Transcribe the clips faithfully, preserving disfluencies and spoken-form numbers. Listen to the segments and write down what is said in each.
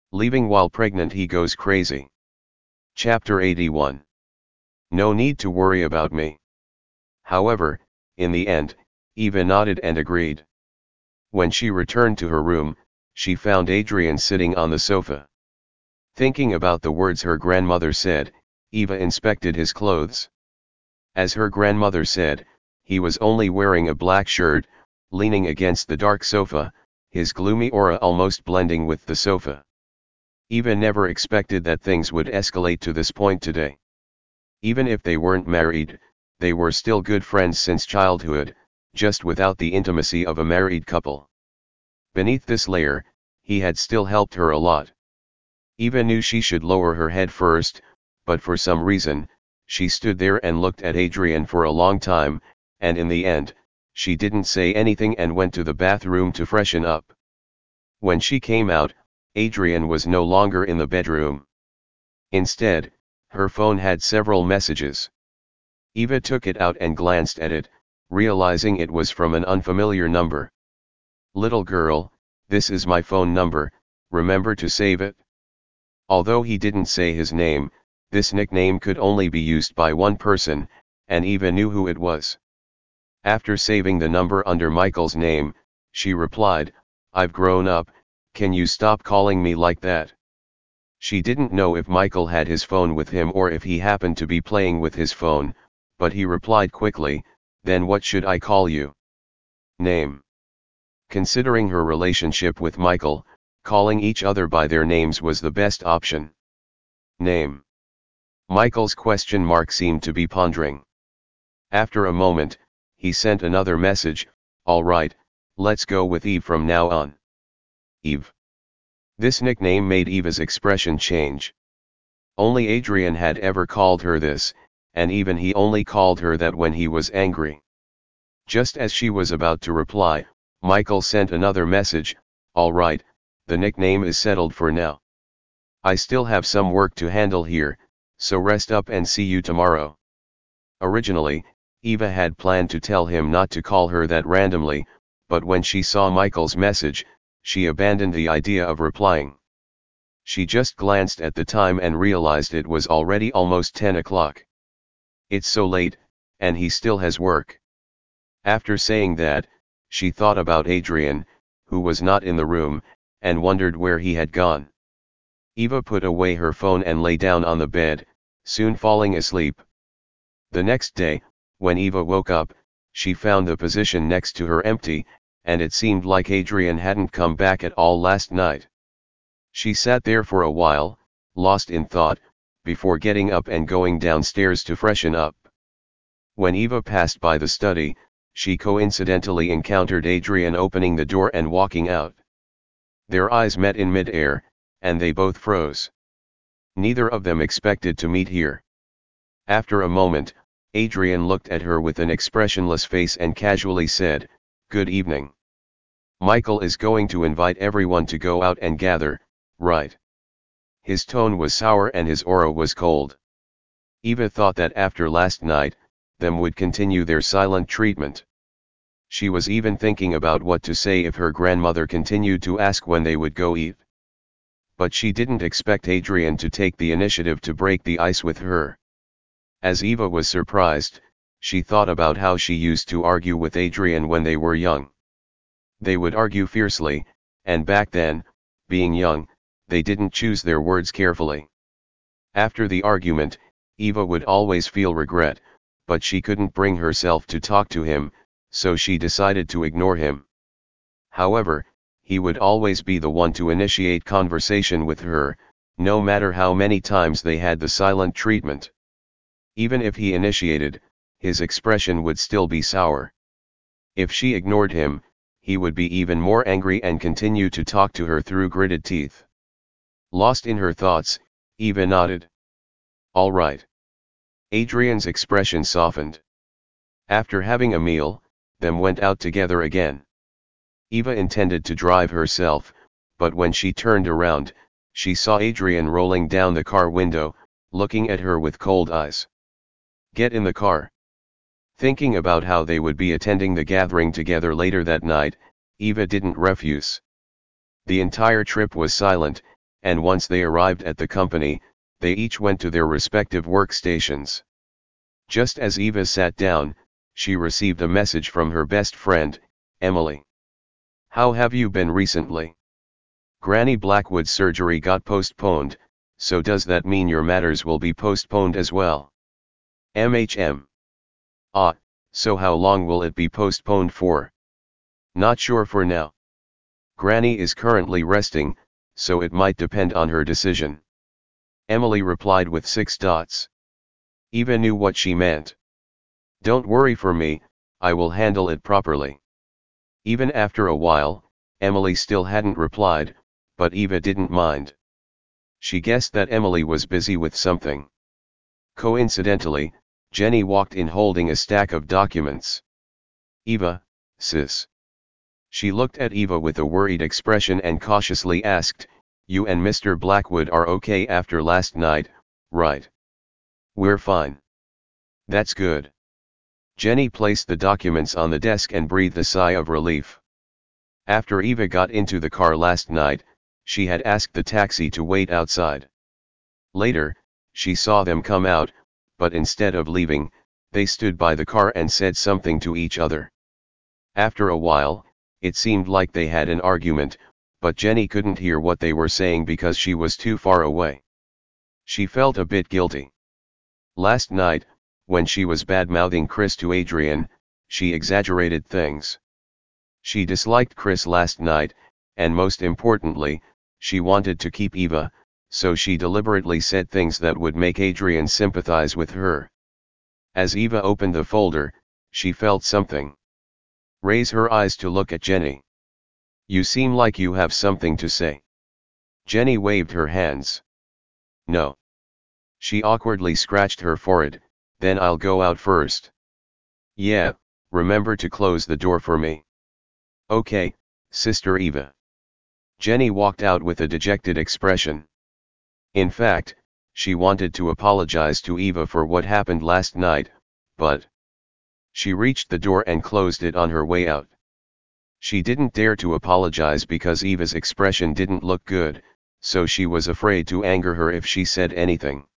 Leaving while pregnant, he goes crazy. Chapter eighty-one. No need to worry about me. However, in the end, Eva nodded and agreed. When she returned to her room, she found Adrian sitting on the sofa. Thinking about the words her grandmother said, Eva inspected his clothes. As her grandmother said, he was only wearing a black shirt, leaning against the dark sofa, his gloomy aura almost blending with the sofa. Eva never expected that things would escalate to this point today. Even if they weren't married, they were still good friends since childhood, just without the intimacy of a married couple. Beneath this layer, he had still helped her a lot. Eva knew she should lower her head first, but for some reason, she stood there and looked at Adrian for a long time, and in the end, she didn't say anything and went to the bathroom to freshen up. When she came out, Adrian was no longer in the bedroom. Instead, her phone had several messages. Eva took it out and glanced at it, realizing it was from an unfamiliar number. "Little girl, this is my phone number, remember to save it?" Although he didn't say his name, this nickname could only be used by one person, and Eva knew who it was. After saving the number under Michael's name, she replied, "I've grown up, can you stop calling me like that?" She didn't know if Michael had his phone with him or if he happened to be playing with his phone, but he replied quickly, "Then what should I call you?" Name. Considering her relationship with Michael, calling each other by their names was the best option. Name. Michael's question mark seemed to be pondering. After a moment, he sent another message, "All right, let's go with Eve from now on." Eve. This nickname made Eva's expression change. Only Adrian had ever called her this, and even he only called her that when he was angry. Just as she was about to reply, Michael sent another message, "All right, the nickname is settled for now. I still have some work to handle here, so rest up and see you tomorrow." Originally, Eva had planned to tell him not to call her that randomly, but when she saw Michael's message, she abandoned the idea of replying. She just glanced at the time and realized it was already almost ten o'clock. It's so late, and he still has work. After saying that, she thought about Adrian, who was not in the room, and wondered where he had gone. Eva put away her phone and lay down on the bed, soon falling asleep. The next day, when Eva woke up, she found the position next to her empty, and it seemed like Adrian hadn't come back at all last night. She sat there for a while, lost in thought, before getting up and going downstairs to freshen up. When Eva passed by the study, she coincidentally encountered Adrian opening the door and walking out. Their eyes met in mid-air, and they both froze. Neither of them expected to meet here. After a moment, Adrian looked at her with an expressionless face and casually said, "Good evening. Michael is going to invite everyone to go out and gather, right?" His tone was sour and his aura was cold. Eva thought that after last night, them would continue their silent treatment. She was even thinking about what to say if her grandmother continued to ask when they would go eat. But she didn't expect Adrian to take the initiative to break the ice with her. As Eva was surprised, she thought about how she used to argue with Adrian when they were young. They would argue fiercely, and back then, being young, they didn't choose their words carefully. After the argument, Eva would always feel regret, but she couldn't bring herself to talk to him, so she decided to ignore him. However, he would always be the one to initiate conversation with her, no matter how many times they had the silent treatment. Even if he initiated, his expression would still be sour. If she ignored him, he would be even more angry and continue to talk to her through gritted teeth. Lost in her thoughts, Eva nodded. "All right." Adrian's expression softened. After having a meal, them went out together again. Eva intended to drive herself, but when she turned around, she saw Adrian rolling down the car window, looking at her with cold eyes. "Get in the car." Thinking about how they would be attending the gathering together later that night, Eva didn't refuse. The entire trip was silent, and once they arrived at the company, they each went to their respective workstations. Just as Eva sat down, she received a message from her best friend, Emily. "How have you been recently? Granny Blackwood's surgery got postponed, so does that mean your matters will be postponed as well?" M H M. "Ah, so how long will it be postponed for?" "Not sure for now. Granny is currently resting, so it might depend on her decision." Emily replied with six dots. Eva knew what she meant. "Don't worry for me, I will handle it properly." Even after a while, Emily still hadn't replied, but Eva didn't mind. She guessed that Emily was busy with something. Coincidentally, Jenny walked in holding a stack of documents. "Eva, sis." She looked at Eva with a worried expression and cautiously asked, "You and Mister Blackwood are okay after last night, right?" "We're fine." "That's good." Jenny placed the documents on the desk and breathed a sigh of relief. After Eva got into the car last night, she had asked the taxi to wait outside. Later, she saw them come out, but instead of leaving, they stood by the car and said something to each other. After a while, it seemed like they had an argument, but Jenny couldn't hear what they were saying because she was too far away. She felt a bit guilty. Last night, when she was bad-mouthing Chris to Adrian, she exaggerated things. She disliked Chris last night, and most importantly, she wanted to keep Eva, so she deliberately said things that would make Adrian sympathize with her. As Eva opened the folder, she felt something. Raise her eyes to look at Jenny. "You seem like you have something to say." Jenny waved her hands. "No." She awkwardly scratched her forehead. "Then I'll go out first." "Yeah, remember to close the door for me." "Okay, Sister Eva." Jenny walked out with a dejected expression. In fact, she wanted to apologize to Eva for what happened last night, but she reached the door and closed it on her way out. She didn't dare to apologize because Eva's expression didn't look good, so she was afraid to anger her if she said anything.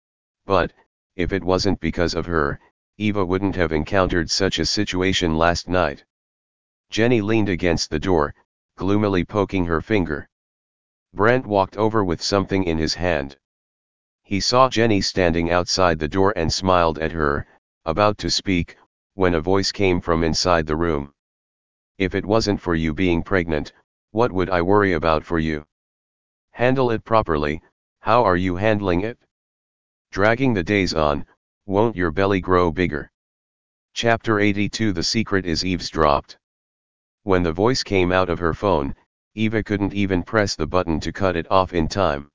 But, if it wasn't because of her, Eva wouldn't have encountered such a situation last night. Jenny leaned against the door, gloomily poking her finger. Brent walked over with something in his hand. He saw Jenny standing outside the door and smiled at her, about to speak, when a voice came from inside the room. "If it wasn't for you being pregnant, what would I worry about for you? Handle it properly. How are you handling it? Dragging the days on, won't your belly grow bigger?" Chapter eighty-two. The secret is eavesdropped. When the voice came out of her phone, Eva couldn't even press the button to cut it off in time.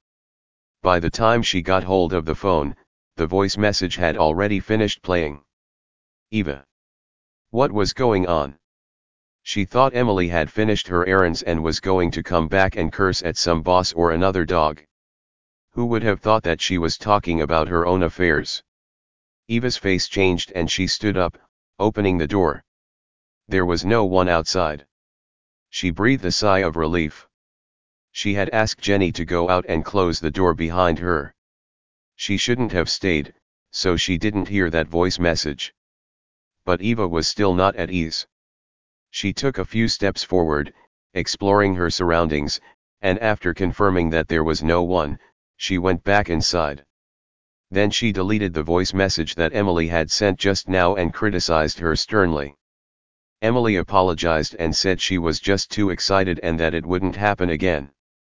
By the time she got hold of the phone, the voice message had already finished playing. Eva. What was going on? She thought Emily had finished her errands and was going to come back and curse at some boss or another dog. Who would have thought that she was talking about her own affairs? Eva's face changed and she stood up, opening the door. There was no one outside. She breathed a sigh of relief. She had asked Jenny to go out and close the door behind her. She shouldn't have stayed, so she didn't hear that voice message. But Eva was still not at ease. She took a few steps forward, exploring her surroundings, and after confirming that there was no one, she went back inside. Then she deleted the voice message that Emily had sent just now and criticized her sternly. Emily apologized and said she was just too excited and that it wouldn't happen again.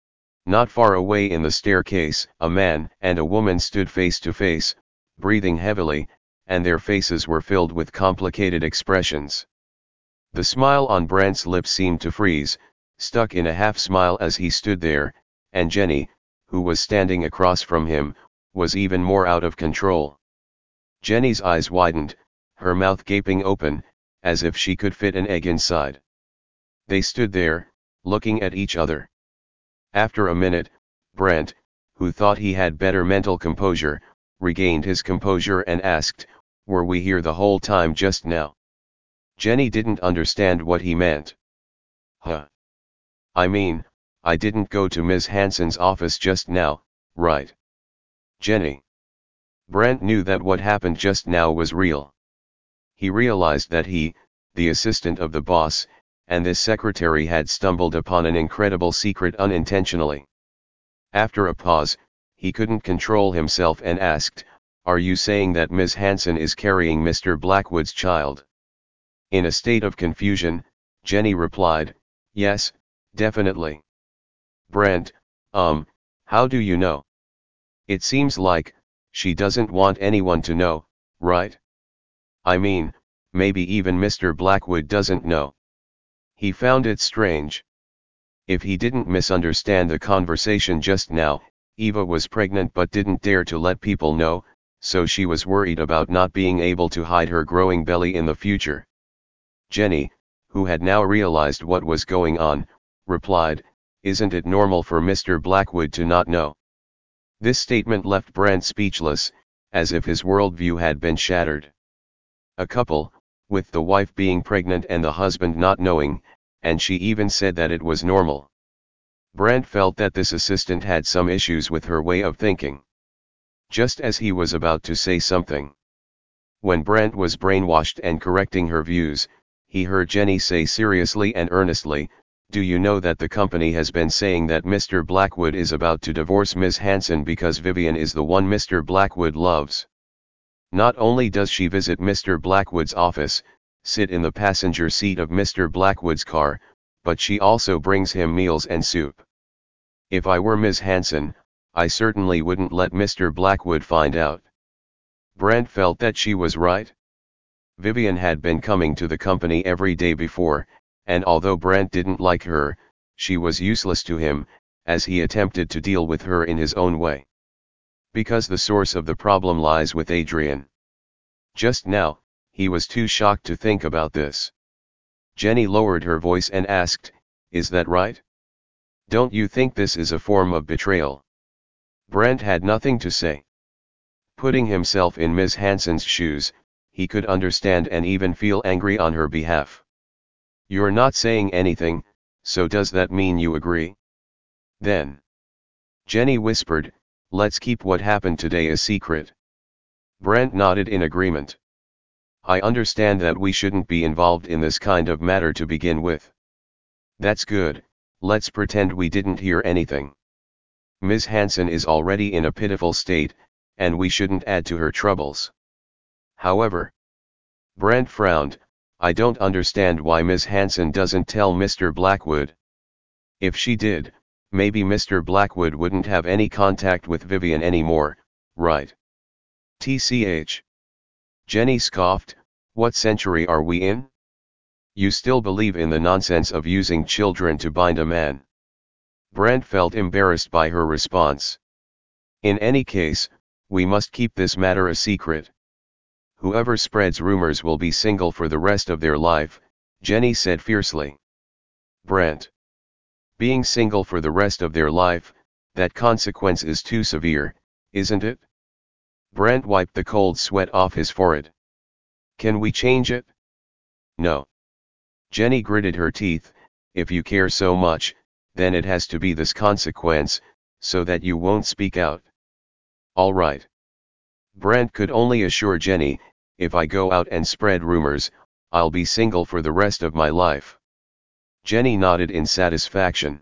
Not far away in the staircase, a man and a woman stood face to face, breathing heavily, and their faces were filled with complicated expressions. The smile on Brent's lips seemed to freeze, stuck in a half smile as he stood there, and Jenny, who was standing across from him, was even more out of control. Jenny's eyes widened, her mouth gaping open, as if she could fit an egg inside. They stood there, looking at each other. After a minute, Brent, who thought he had better mental composure, regained his composure and asked, "Were we here the whole time just now?" Jenny didn't understand what he meant. Huh. I mean, I didn't go to Miss Hansen's office just now, right? Jenny. Brent knew that what happened just now was real. He realized that he, the assistant of the boss, and this secretary had stumbled upon an incredible secret unintentionally. After a pause, he couldn't control himself and asked, "Are you saying that Miss Hansen is carrying Mister Blackwood's child?" In a state of confusion, Jenny replied, "Yes, definitely." Brent, um, how do you know? It seems like, she doesn't want anyone to know, right? I mean, maybe even Mister Blackwood doesn't know. He found it strange. If he didn't misunderstand the conversation just now, Eva was pregnant but didn't dare to let people know, so she was worried about not being able to hide her growing belly in the future. Jenny, who had now realized what was going on, replied, "Isn't it normal for Mister Blackwood to not know?" This statement left Brent speechless, as if his worldview had been shattered. A couple, with the wife being pregnant and the husband not knowing, and she even said that it was normal. Brent felt that this assistant had some issues with her way of thinking. Just as he was about to say something, when Brent was brainwashed and correcting her views, he heard Jenny say seriously and earnestly, "Do you know that the company has been saying that Mister Blackwood is about to divorce Miss Hansen because Vivian is the one Mister Blackwood loves? Not only does she visit Mister Blackwood's office, sit in the passenger seat of Mister Blackwood's car, but she also brings him meals and soup. If I were Miss Hansen, I certainly wouldn't let Mister Blackwood find out." Brent felt that she was right. Vivian had been coming to the company every day before, and although Brent didn't like her, she was useless to him, as he attempted to deal with her in his own way. Because the source of the problem lies with Adrian. Just now, he was too shocked to think about this. Jenny lowered her voice and asked, "Is that right? Don't you think this is a form of betrayal?" Brent had nothing to say. Putting himself in Miss Hansen's shoes, he could understand and even feel angry on her behalf. "You're not saying anything, so does that mean you agree?" Then Jenny whispered, "Let's keep what happened today a secret." Brent nodded in agreement. "I understand that we shouldn't be involved in this kind of matter to begin with." "That's good, let's pretend we didn't hear anything. Miss Hansen is already in a pitiful state, and we shouldn't add to her troubles." However, Brent frowned, "I don't understand why Miss Hansen doesn't tell Mister Blackwood. If she did, maybe Mister Blackwood wouldn't have any contact with Vivian anymore, right?" "T C H. Jenny scoffed, "What century are we in? You still believe in the nonsense of using children to bind a man?" Brent felt embarrassed by her response. "In any case, we must keep this matter a secret. Whoever spreads rumors will be single for the rest of their life," Jenny said fiercely. "Brent. Being single for the rest of their life, that consequence is too severe, isn't it?" Brent wiped the cold sweat off his forehead. "Can we change it?" "No." Jenny gritted her teeth, "If you care so much, then it has to be this consequence, so that you won't speak out." "All right." Brent could only assure Jenny, "If I go out and spread rumors, I'll be single for the rest of my life." Jenny nodded in satisfaction.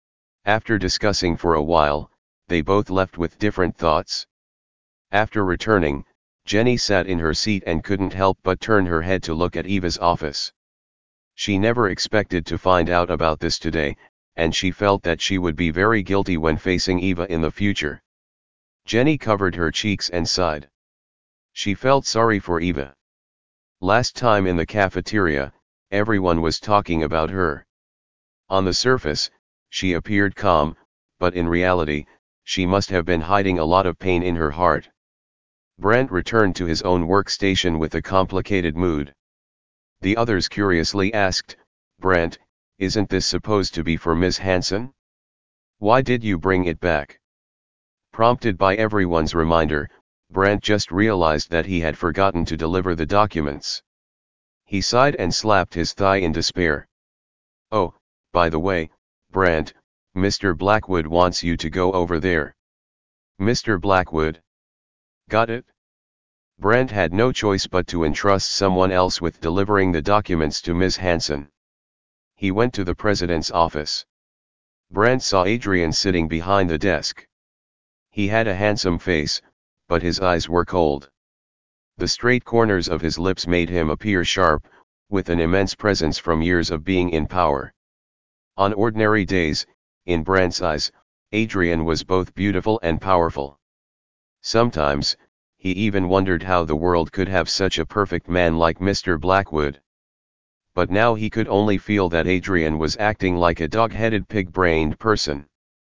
After discussing for a while, they both left with different thoughts. After returning, Jenny sat in her seat and couldn't help but turn her head to look at Eva's office. She never expected to find out about this today, and she felt that she would be very guilty when facing Eva in the future. Jenny covered her cheeks and sighed. She felt sorry for Eva. Last time in the cafeteria, everyone was talking about her. On the surface, she appeared calm, but in reality, she must have been hiding a lot of pain in her heart. Brent returned to his own workstation with a complicated mood. The others curiously asked, "Brent, isn't this supposed to be for Miss Hansen? Why did you bring it back?" Prompted by everyone's reminder, Brent just realized that he had forgotten to deliver the documents. He sighed and slapped his thigh in despair. "Oh, by the way, Brent, Mister Blackwood wants you to go over there. Mister Blackwood? Got it? Brent had no choice but to entrust someone else with delivering the documents to Miz Hanson. He went to the president's office. Brent saw Adrian sitting behind the desk. He had a handsome face, but his eyes were cold. The straight corners of his lips made him appear sharp, with an immense presence from years of being in power. On ordinary days, in Brent's eyes, Adrian was both beautiful and powerful. Sometimes, he even wondered how the world could have such a perfect man like Mister Blackwood. But now he could only feel that Adrian was acting like a dog-headed pig-brained person.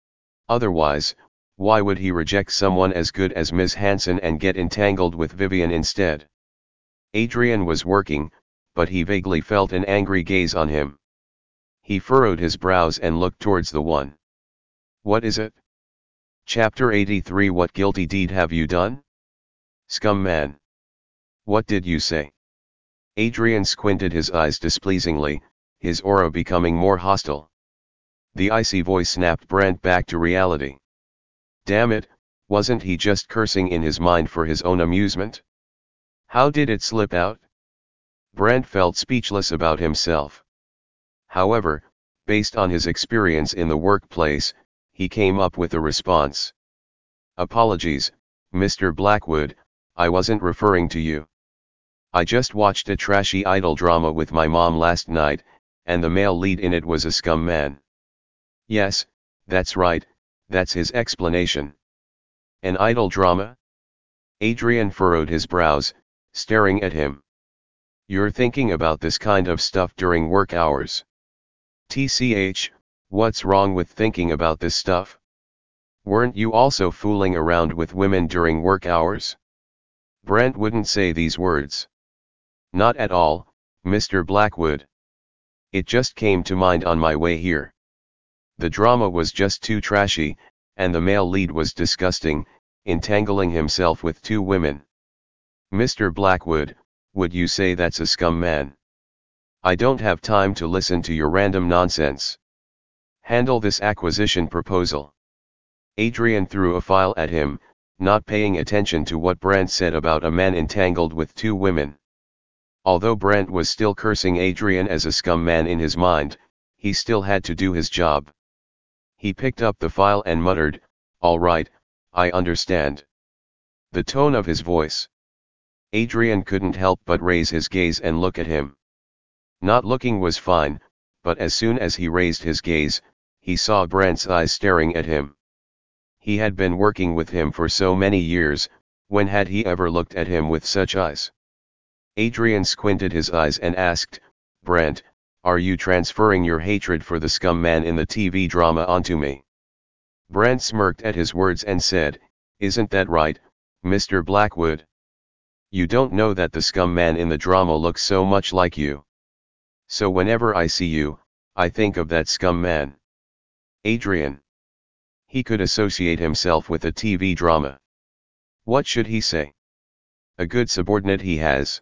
Otherwise, why would he reject someone as good as Miz Hanson and get entangled with Vivian instead? Adrian was working, but he vaguely felt an angry gaze on him. He furrowed his brows and looked towards the one. What is it? Chapter eighty-three. What guilty deed have you done? Scum man. What did you say? Adrian squinted his eyes displeasingly, his aura becoming more hostile. The icy voice snapped Brent back to reality. Damn it, wasn't he just cursing in his mind for his own amusement? How did it slip out? Brent felt speechless about himself. However, based on his experience in the workplace, he came up with a response. Apologies, Mister Blackwood, I wasn't referring to you. I just watched a trashy idol drama with my mom last night, and the male lead in it was a scum man. Yes, that's right, that's his explanation. An idol drama? Adrian furrowed his brows, staring at him. You're thinking about this kind of stuff during work hours. T C H, what's wrong with thinking about this stuff? Weren't you also fooling around with women during work hours? Brent wouldn't say these words. Not at all, Mister Blackwood. It just came to mind on my way here. The drama was just too trashy, and the male lead was disgusting, entangling himself with two women. Mister Blackwood, would you say that's a scum man? I don't have time to listen to your random nonsense. Handle this acquisition proposal. Adrian threw a file at him, not paying attention to what Brent said about a man entangled with two women. Although Brent was still cursing Adrian as a scum man in his mind, he still had to do his job. He picked up the file and muttered, "All right, I understand." The tone of his voice. Adrian couldn't help but raise his gaze and look at him. Not looking was fine, but as soon as he raised his gaze, he saw Brent's eyes staring at him. He had been working with him for so many years, when had he ever looked at him with such eyes? Adrian squinted his eyes and asked, Brent, are you transferring your hatred for the scum man in the T V drama onto me? Brent smirked at his words and said, Isn't that right, Mister Blackwood? You don't know that the scum man in the drama looks so much like you. So whenever I see you, I think of that scum man. Adrian. He could associate himself with a T V drama. What should he say? A good subordinate he has.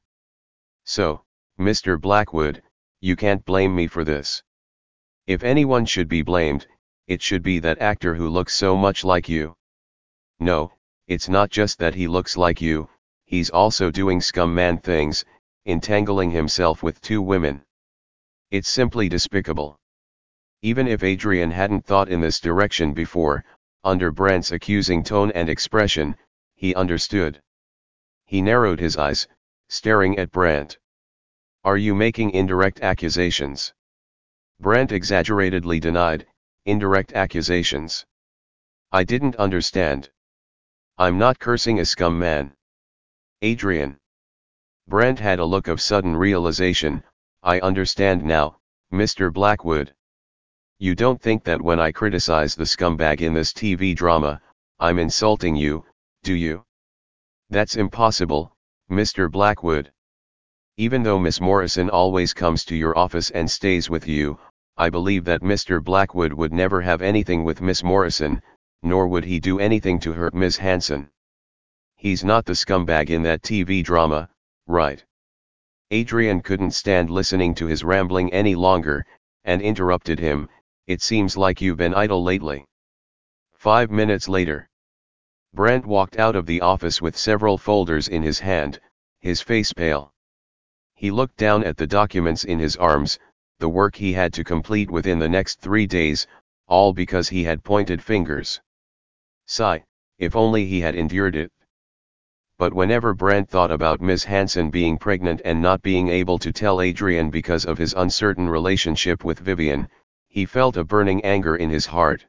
So, Mister Blackwood, you can't blame me for this. If anyone should be blamed, it should be that actor who looks so much like you. No, it's not just that he looks like you, he's also doing scum man things, entangling himself with two women. It's simply despicable. Even if Adrian hadn't thought in this direction before, under Brent's accusing tone and expression, he understood. He narrowed his eyes, staring at Brent. Are you making indirect accusations? Brent exaggeratedly denied, indirect accusations. I didn't understand. I'm not cursing a scum man. Adrian. Brent had a look of sudden realization. I understand now, Mister Blackwood. You don't think that when I criticize the scumbag in this T V drama, I'm insulting you, do you? That's impossible, Mister Blackwood. Even though Miss Morrison always comes to your office and stays with you, I believe that Mister Blackwood would never have anything with Miss Morrison, nor would he do anything to hurt Miss Hanson. He's not the scumbag in that T V drama, right? Adrian couldn't stand listening to his rambling any longer, and interrupted him, It seems like you've been idle lately. Five minutes later. Brent walked out of the office with several folders in his hand, his face pale. He looked down at the documents in his arms, the work he had to complete within the next three days, all because he had pointed fingers. Sigh, if only he had endured it. But whenever Brent thought about Miss Hanson being pregnant and not being able to tell Adrian because of his uncertain relationship with Vivian, he felt a burning anger in his heart.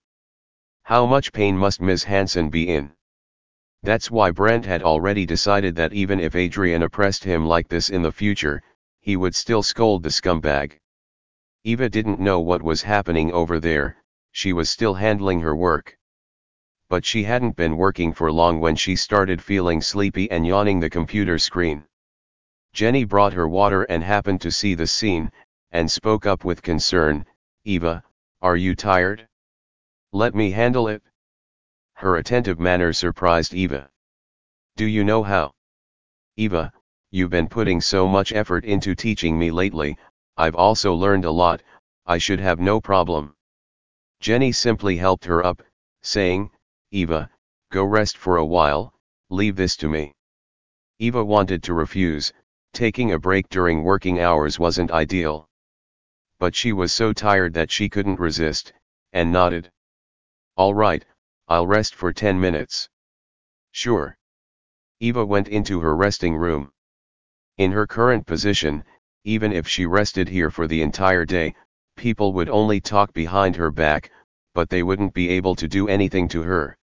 How much pain must Miss Hanson be in? That's why Brent had already decided that even if Adrian oppressed him like this in the future, he would still scold the scumbag. Eva didn't know what was happening over there, she was still handling her work. But she hadn't been working for long when she started feeling sleepy and yawning the computer screen. Jenny brought her water and happened to see the scene, and spoke up with concern, "Eva, are you tired? Let me handle it." Her attentive manner surprised Eva. "Do you know how?" "Eva, you've been putting so much effort into teaching me lately, I've also learned a lot, I should have no problem." Jenny simply helped her up, saying, "Eva, go rest for a while, leave this to me." Eva wanted to refuse, taking a break during working hours wasn't ideal. But she was so tired that she couldn't resist, and nodded. "All right, I'll rest for ten minutes." "Sure." Eva went into her resting room. In her current position, even if she rested here for the entire day, people would only talk behind her back, but they wouldn't be able to do anything to her.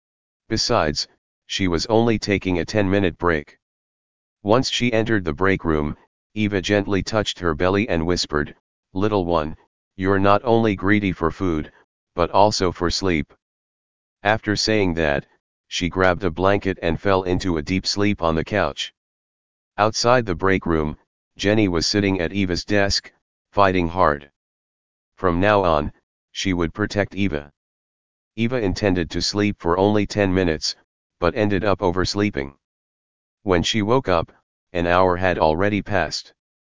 Besides, she was only taking a ten-minute break. Once she entered the break room, Eva gently touched her belly and whispered, "Little one, you're not only greedy for food, but also for sleep." After saying that, she grabbed a blanket and fell into a deep sleep on the couch. Outside the break room, Jenny was sitting at Eva's desk, fighting hard. From now on, she would protect Eva. Eva intended to sleep for only ten minutes, but ended up oversleeping. When she woke up, an hour had already passed.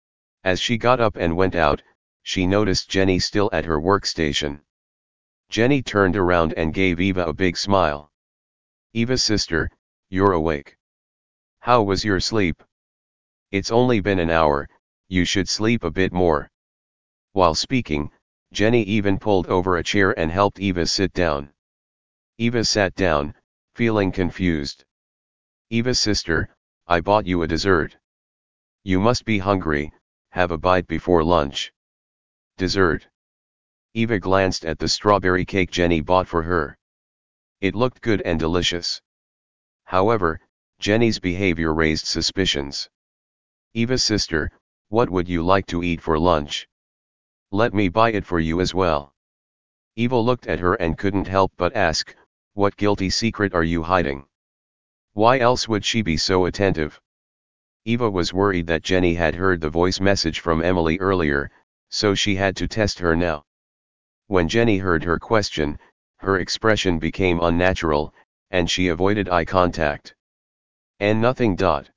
As she got up and went out, she noticed Jenny still at her workstation. Jenny turned around and gave Eva a big smile. "Eva sister, you're awake. How was your sleep? It's only been an hour, you should sleep a bit more." While speaking, Jenny even pulled over a chair and helped Eva sit down. Eva sat down, feeling confused. "Eva sister, I bought you a dessert. You must be hungry, have a bite before lunch." "Dessert?" Eva glanced at the strawberry cake Jenny bought for her. It looked good and delicious. However, Jenny's behavior raised suspicions. "Eva sister, what would you like to eat for lunch? Let me buy it for you as well." Eva looked at her and couldn't help but ask, "What guilty secret are you hiding? Why else would she be so attentive?" Eva was worried that Jenny had heard the voice message from Emily earlier, so she had to test her now. When Jenny heard her question, her expression became unnatural, and she avoided eye contact. And nothing.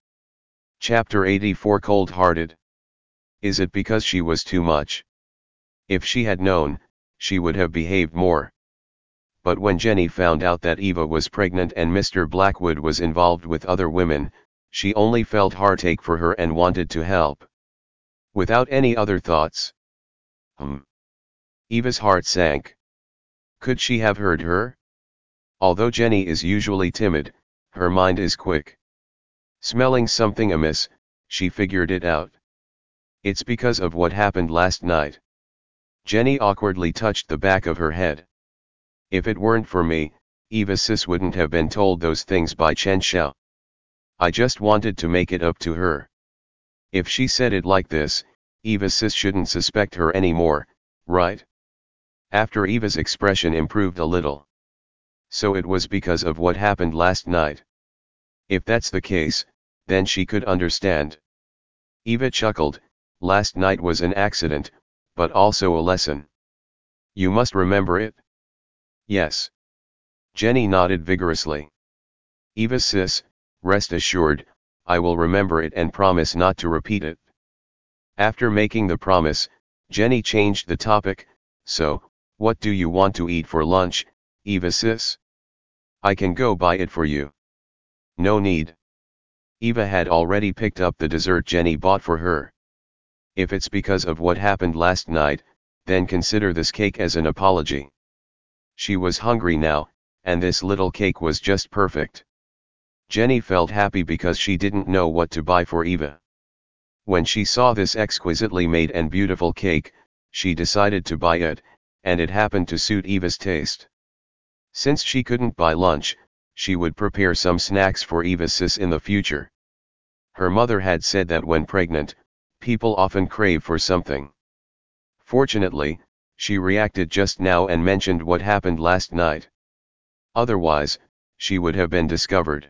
Chapter eighty-four Cold-Hearted. Is it because she was too much? If she had known, she would have behaved more. But when Jenny found out that Eva was pregnant and Mister Blackwood was involved with other women, she only felt heartache for her and wanted to help. Without any other thoughts. Hmm. Eva's heart sank. Could she have heard her? Although Jenny is usually timid, her mind is quick. Smelling something amiss, she figured it out. It's because of what happened last night. Jenny awkwardly touched the back of her head. If it weren't for me, Eva sis wouldn't have been told those things by Chen Xiao. I just wanted to make it up to her. If she said it like this, Eva sis shouldn't suspect her anymore, right? After Eva's expression improved a little. So it was because of what happened last night. If that's the case, then she could understand. Eva chuckled, last night was an accident, but also a lesson. You must remember it? Yes. Jenny nodded vigorously. Eva sis, rest assured, I will remember it and promise not to repeat it. After making the promise, Jenny changed the topic, so, What do you want to eat for lunch, Eva sis? I can go buy it for you. No need. Eva had already picked up the dessert Jenny bought for her. If it's because of what happened last night, then consider this cake as an apology. She was hungry now, and this little cake was just perfect. Jenny felt happy because she didn't know what to buy for Eva. When she saw this exquisitely made and beautiful cake, she decided to buy it, and it happened to suit Eva's taste. Since she couldn't buy lunch, she would prepare some snacks for Eva sis in the future. Her mother had said that when pregnant, people often crave for something. Fortunately, she reacted just now and mentioned what happened last night. Otherwise, she would have been discovered.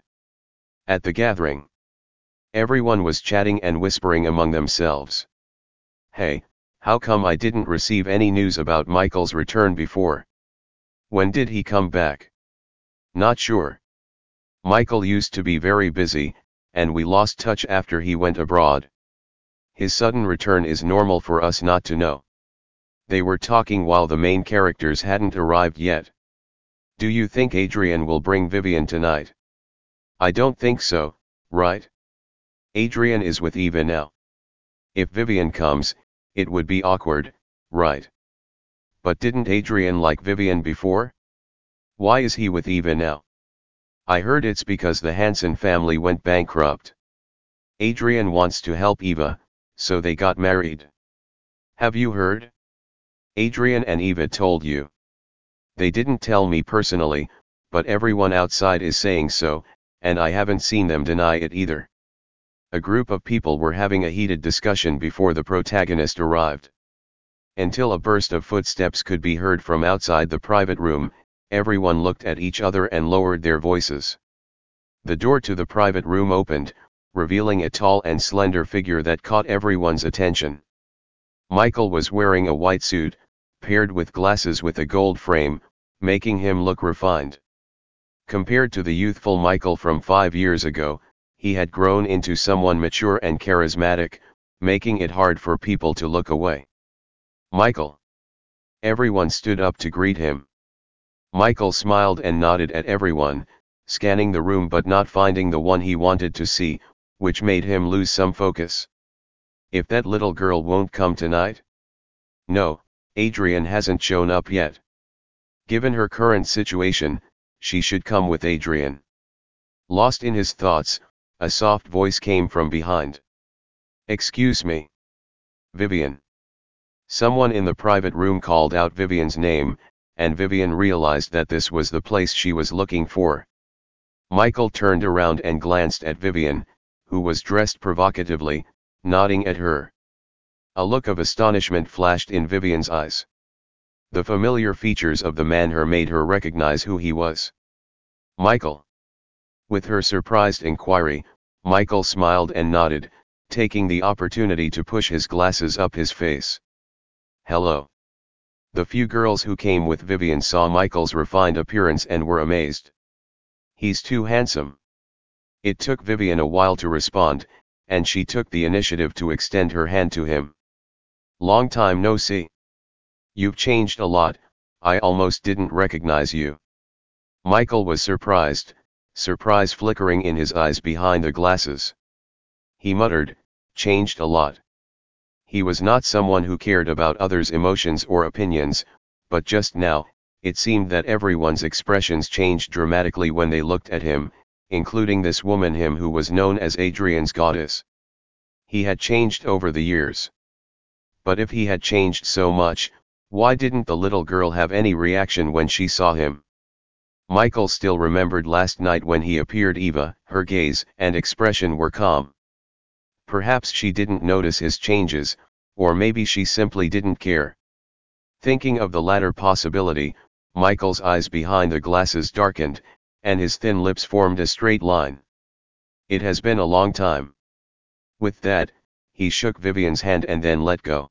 At the gathering, everyone was chatting and whispering among themselves. Hey, how come I didn't receive any news about Michael's return before? When did he come back? Not sure. Michael used to be very busy, and we lost touch after he went abroad. His sudden return is normal for us not to know. They were talking while the main characters hadn't arrived yet. Do you think Adrian will bring Vivian tonight? I don't think so, right? Adrian is with Eva now. If Vivian comes, it would be awkward, right? But didn't Adrian like Vivian before? Why is he with Eva now? I heard it's because the Hansen family went bankrupt. Adrian wants to help Eva, so they got married. Have you heard? Adrian and Eva told you. They didn't tell me personally, but everyone outside is saying so, and I haven't seen them deny it either. A group of people were having a heated discussion before the protagonist arrived. Until a burst of footsteps could be heard from outside the private room, everyone looked at each other and lowered their voices. The door to the private room opened, revealing a tall and slender figure that caught everyone's attention. Michael was wearing a white suit, paired with glasses with a gold frame, making him look refined. Compared to the youthful Michael from five years ago, he had grown into someone mature and charismatic, making it hard for people to look away. Michael. Everyone stood up to greet him. Michael smiled and nodded at everyone, scanning the room but not finding the one he wanted to see, which made him lose some focus. If that little girl won't come tonight? No, Adrian hasn't shown up yet. Given her current situation, she should come with Adrian. Lost in his thoughts, a soft voice came from behind. Excuse me. Vivian. Someone in the private room called out Vivian's name, and Vivian realized that this was the place she was looking for. Michael turned around and glanced at Vivian, who was dressed provocatively, nodding at her. A look of astonishment flashed in Vivian's eyes. The familiar features of the man her made her recognize who he was. Michael. With her surprised inquiry, Michael smiled and nodded, taking the opportunity to push his glasses up his face. Hello. The few girls who came with Vivian saw Michael's refined appearance and were amazed. He's too handsome. It took Vivian a while to respond, and she took the initiative to extend her hand to him. Long time no see. You've changed a lot, I almost didn't recognize you. Michael was surprised, surprise flickering in his eyes behind the glasses. He muttered, changed a lot. He was not someone who cared about others' emotions or opinions, but just now, it seemed that everyone's expressions changed dramatically when they looked at him, including this woman him who was known as Adrian's goddess. He had changed over the years. But if he had changed so much, why didn't the little girl have any reaction when she saw him? Michael still remembered last night when he appeared Eva, her gaze and expression were calm. Perhaps she didn't notice his changes, or maybe she simply didn't care. Thinking of the latter possibility, Michael's eyes behind the glasses darkened, and his thin lips formed a straight line. It has been a long time. With that, he shook Vivian's hand and then let go.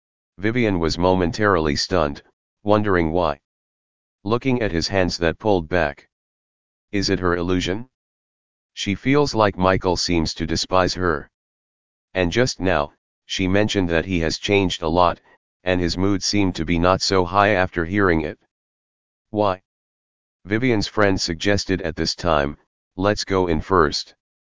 Vivian was momentarily stunned, wondering why. Looking at his hands that pulled back. Is it her illusion? She feels like Michael seems to despise her. And just now, she mentioned that he has changed a lot, and his mood seemed to be not so high after hearing it. "Why?" Vivian's friend suggested at this time, "Let's go in first."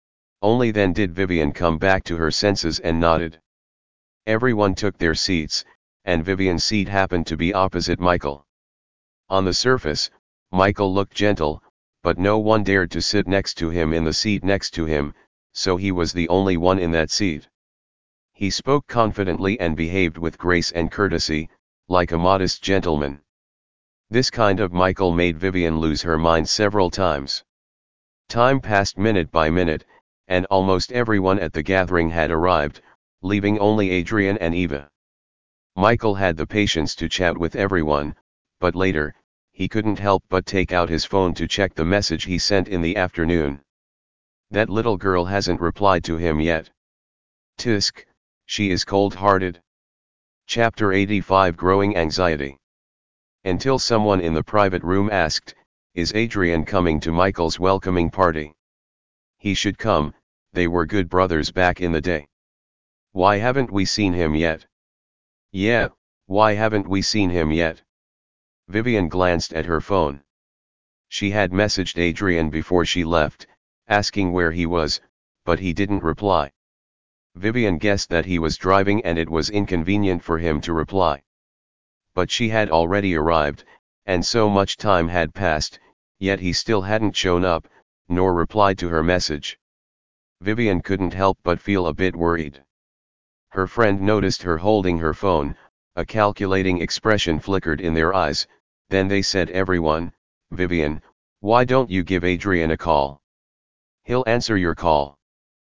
Only then did Vivian come back to her senses and nodded. Everyone took their seats, and Vivian's seat happened to be opposite Michael. On the surface, Michael looked gentle, but no one dared to sit next to him in the seat next to him, so he was the only one in that seat. He spoke confidently and behaved with grace and courtesy, like a modest gentleman. This kind of Michael made Vivian lose her mind several times. Time passed minute by minute, and almost everyone at the gathering had arrived, leaving only Adrian and Eva. Michael had the patience to chat with everyone, but later, he couldn't help but take out his phone to check the message he sent in the afternoon. That little girl hasn't replied to him yet. Tisk, she is cold-hearted. Chapter eighty-five Growing Anxiety. Until someone in the private room asked, "Is Adrian coming to Michael's welcoming party?" He should come, they were good brothers back in the day. Why haven't we seen him yet? Yeah, why haven't we seen him yet? Vivian glanced at her phone. She had messaged Adrian before she left, asking where he was, but he didn't reply. Vivian guessed that he was driving and it was inconvenient for him to reply. But she had already arrived, and so much time had passed, yet he still hadn't shown up, nor replied to her message. Vivian couldn't help but feel a bit worried. Her friend noticed her holding her phone, a calculating expression flickered in their eyes, then they said, "Everyone, Vivian, why don't you give Adrian a call? He'll answer your call."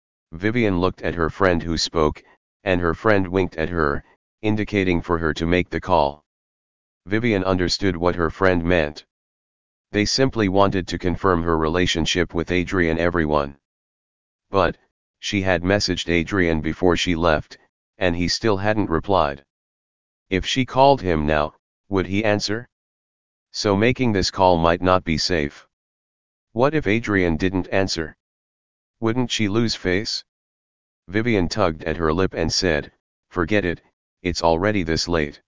Vivian looked at her friend who spoke, and her friend winked at her, indicating for her to make the call. Vivian understood what her friend meant. They simply wanted to confirm her relationship with Adrian. Everyone. But, she had messaged Adrian before she left, and he still hadn't replied. If she called him now, would he answer? So making this call might not be safe. What if Adrian didn't answer? Wouldn't she lose face? Vivian tugged at her lip and said, "Forget it, it's already this late.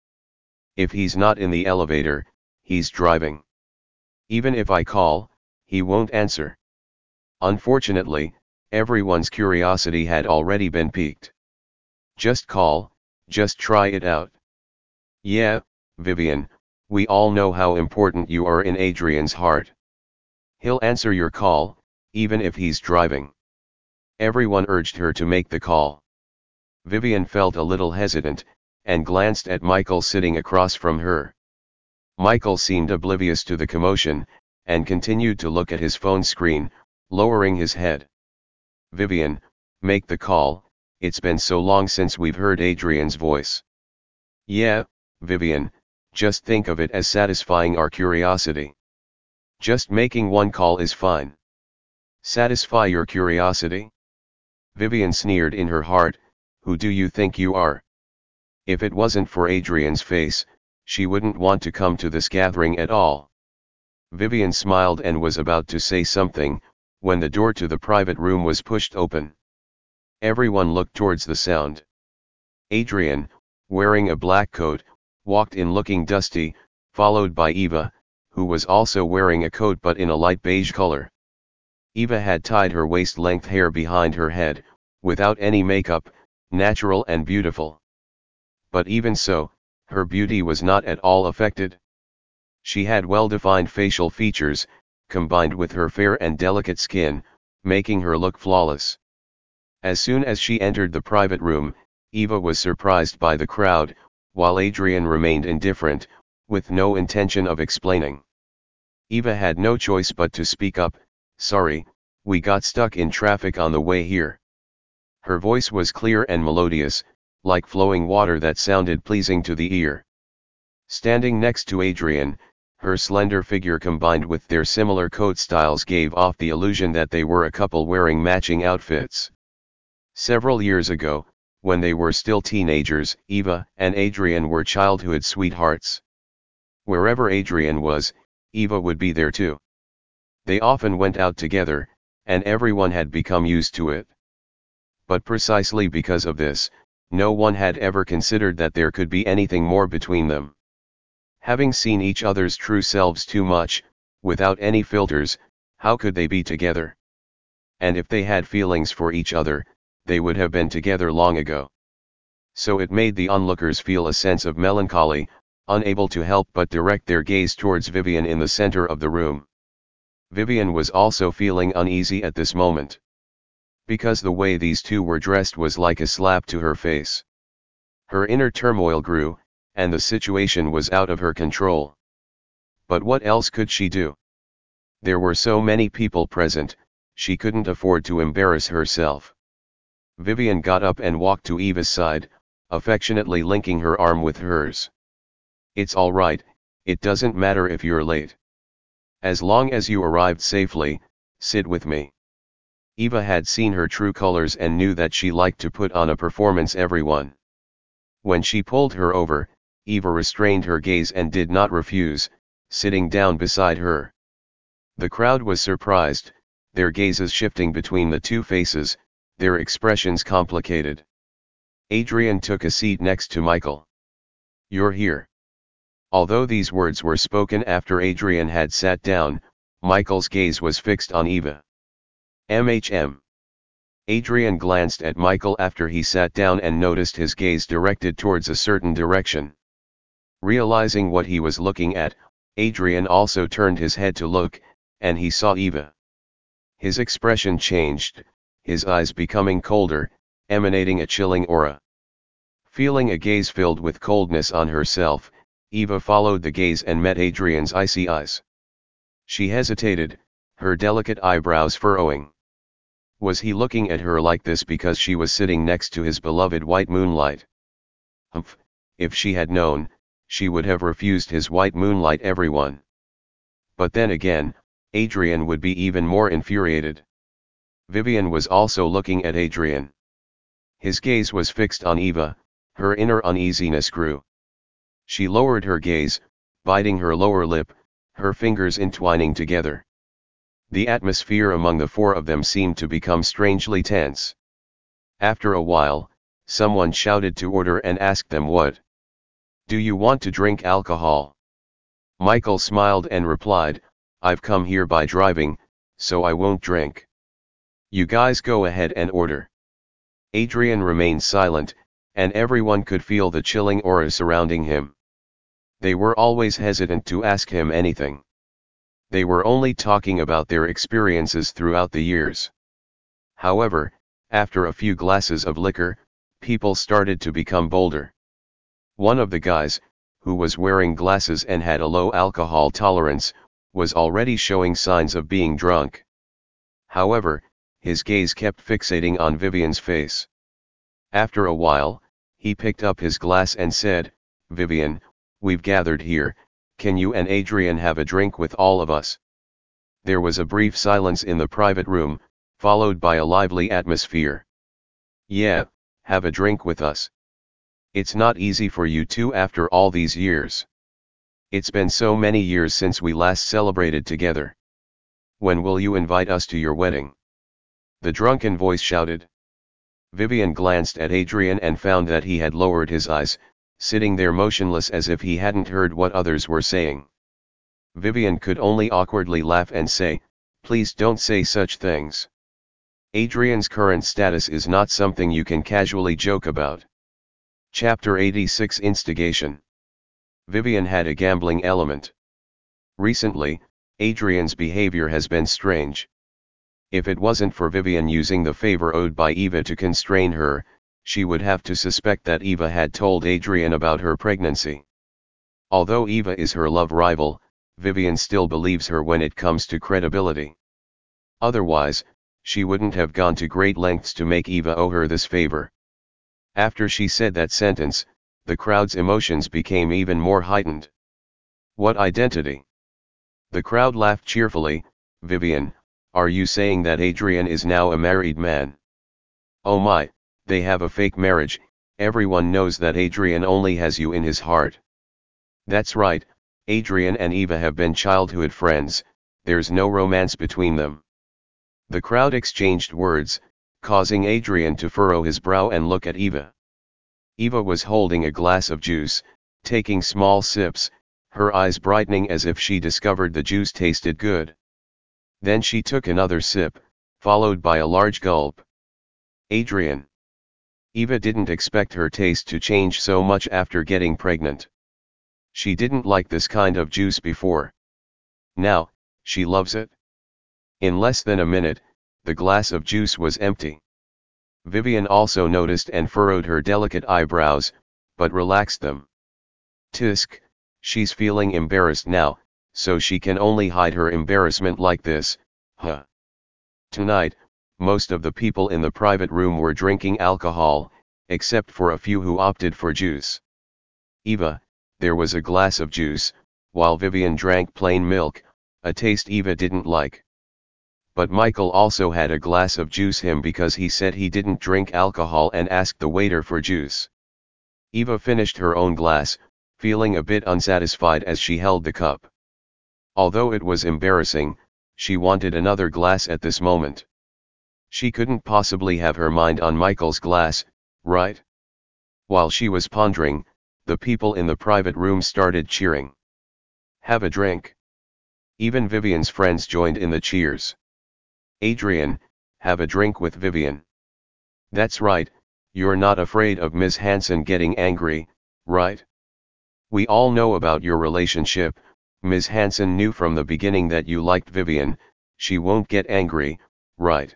If he's not in the elevator, he's driving. Even if I call, he won't answer." Unfortunately, everyone's curiosity had already been piqued. "Just call, just try it out." "Yeah, Vivian, we all know how important you are in Adrian's heart. He'll answer your call, even if he's driving." Everyone urged her to make the call. Vivian felt a little hesitant, and glanced at Michael sitting across from her. Michael seemed oblivious to the commotion, and continued to look at his phone screen, lowering his head. "Vivian, make the call, it's been so long since we've heard Adrian's voice." "Yeah, Vivian, just think of it as satisfying our curiosity. Just making one call is fine." "Satisfy your curiosity?" Vivian sneered in her heart, "Who do you think you are? If it wasn't for Adrian's face, she wouldn't want to come to this gathering at all." Vivian smiled and was about to say something, when the door to the private room was pushed open. Everyone looked towards the sound. Adrian, wearing a black coat, walked in looking dusty, followed by Eva, who was also wearing a coat but in a light beige color. Eva had tied her waist-length hair behind her head, without any makeup, natural and beautiful. But even so, her beauty was not at all affected. She had well-defined facial features, combined with her fair and delicate skin, making her look flawless. As soon as she entered the private room, Eva was surprised by the crowd, while Adrian remained indifferent, with no intention of explaining. Eva had no choice but to speak up, "Sorry, we got stuck in traffic on the way here." Her voice was clear and melodious, like flowing water that sounded pleasing to the ear. Standing next to Adrian, her slender figure combined with their similar coat styles gave off the illusion that they were a couple wearing matching outfits. Several years ago, when they were still teenagers, Eva and Adrian were childhood sweethearts. Wherever Adrian was, Eva would be there too. They often went out together, and everyone had become used to it. But precisely because of this, No one had ever considered that there could be anything more between them. Having seen each other's true selves too much, without any filters, how could they be together? And if they had feelings for each other, they would have been together long ago. So it made the onlookers feel a sense of melancholy, unable to help but direct their gaze towards Vivian in the center of the room. Vivian was also feeling uneasy at this moment. Because the way these two were dressed was like a slap to her face. Her inner turmoil grew, and the situation was out of her control. But what else could she do? There were so many people present, she couldn't afford to embarrass herself. Vivian got up and walked to Eva's side, affectionately linking her arm with hers. "It's all right, it doesn't matter if you're late. As long as you arrived safely, sit with me." Eva had seen her true colors and knew that she liked to put on a performance everyone. When she pulled her over, Eva restrained her gaze and did not refuse, sitting down beside her. The crowd was surprised, their gazes shifting between the two faces, their expressions complicated. Adrian took a seat next to Michael. "You're here." Although these words were spoken after Adrian had sat down, Michael's gaze was fixed on Eva. "M H M. Adrian glanced at Michael after he sat down and noticed his gaze directed towards a certain direction. Realizing what he was looking at, Adrian also turned his head to look, and he saw Eva. His expression changed, his eyes becoming colder, emanating a chilling aura. Feeling a gaze filled with coldness on herself, Eva followed the gaze and met Adrian's icy eyes. She hesitated, her delicate eyebrows furrowing. Was he looking at her like this because she was sitting next to his beloved white moonlight? Humph, if she had known, she would have refused his white moonlight everyone. But then again, Adrian would be even more infuriated. Vivian was also looking at Adrian. His gaze was fixed on Eva, her inner uneasiness grew. She lowered her gaze, biting her lower lip, her fingers entwining together. The atmosphere among the four of them seemed to become strangely tense. After a while, someone shouted to order and asked them what. "Do you want to drink alcohol?" Michael smiled and replied, "I've come here by driving, so I won't drink. You guys go ahead and order." Adrian remained silent, and everyone could feel the chilling aura surrounding him. They were always hesitant to ask him anything. They were only talking about their experiences throughout the years. However, after a few glasses of liquor, people started to become bolder. One of the guys, who was wearing glasses and had a low alcohol tolerance, was already showing signs of being drunk. However, his gaze kept fixating on Vivian's face. After a while, he picked up his glass and said, "Vivian, we've gathered here, can you and Adrian have a drink with all of us?" There was a brief silence in the private room, followed by a lively atmosphere. "Yeah, have a drink with us. It's not easy for you two after all these years. It's been so many years since we last celebrated together. When will you invite us to your wedding?" the drunken voice shouted. Vivian glanced at Adrian and found that he had lowered his eyes, sitting there motionless as if he hadn't heard what others were saying. Vivian could only awkwardly laugh and say, "Please don't say such things. Adrian's current status is not something you can casually joke about." Chapter eighty-six Instigation. Vivian had a gambling element. Recently, Adrian's behavior has been strange. If it wasn't for Vivian using the favor owed by Eva to constrain her, she would have to suspect that Eva had told Adrian about her pregnancy. Although Eva is her love rival, Vivian still believes her when it comes to credibility. Otherwise, she wouldn't have gone to great lengths to make Eva owe her this favor. After she said that sentence, the crowd's emotions became even more heightened. "What identity?" The crowd laughed cheerfully. "Vivian, are you saying that Adrian is now a married man?" "Oh my, they have a fake marriage, everyone knows that Adrian only has you in his heart." "That's right, Adrian and Eva have been childhood friends, there's no romance between them." The crowd exchanged words, causing Adrian to furrow his brow and look at Eva. Eva was holding a glass of juice, taking small sips, her eyes brightening as if she discovered the juice tasted good. Then she took another sip, followed by a large gulp. Adrian. Eva didn't expect her taste to change so much after getting pregnant. She didn't like this kind of juice before. Now, she loves it. In less than a minute, the glass of juice was empty. Vivian also noticed and furrowed her delicate eyebrows, but relaxed them. Tisk, she's feeling embarrassed now, so she can only hide her embarrassment like this, huh. Tonight, most of the people in the private room were drinking alcohol, except for a few who opted for juice. Eva, there was a glass of juice, while Vivian drank plain milk, a taste Eva didn't like. But Michael also had a glass of juice him because he said he didn't drink alcohol and asked the waiter for juice. Eva finished her own glass, feeling a bit unsatisfied as she held the cup. Although it was embarrassing, she wanted another glass at this moment. She couldn't possibly have her mind on Michael's glass, right? While she was pondering, the people in the private room started cheering. Have a drink. Even Vivian's friends joined in the cheers. Adrian, have a drink with Vivian. That's right, you're not afraid of Miss Hanson getting angry, right? We all know about your relationship. Miss Hanson knew from the beginning that you liked Vivian, she won't get angry, right?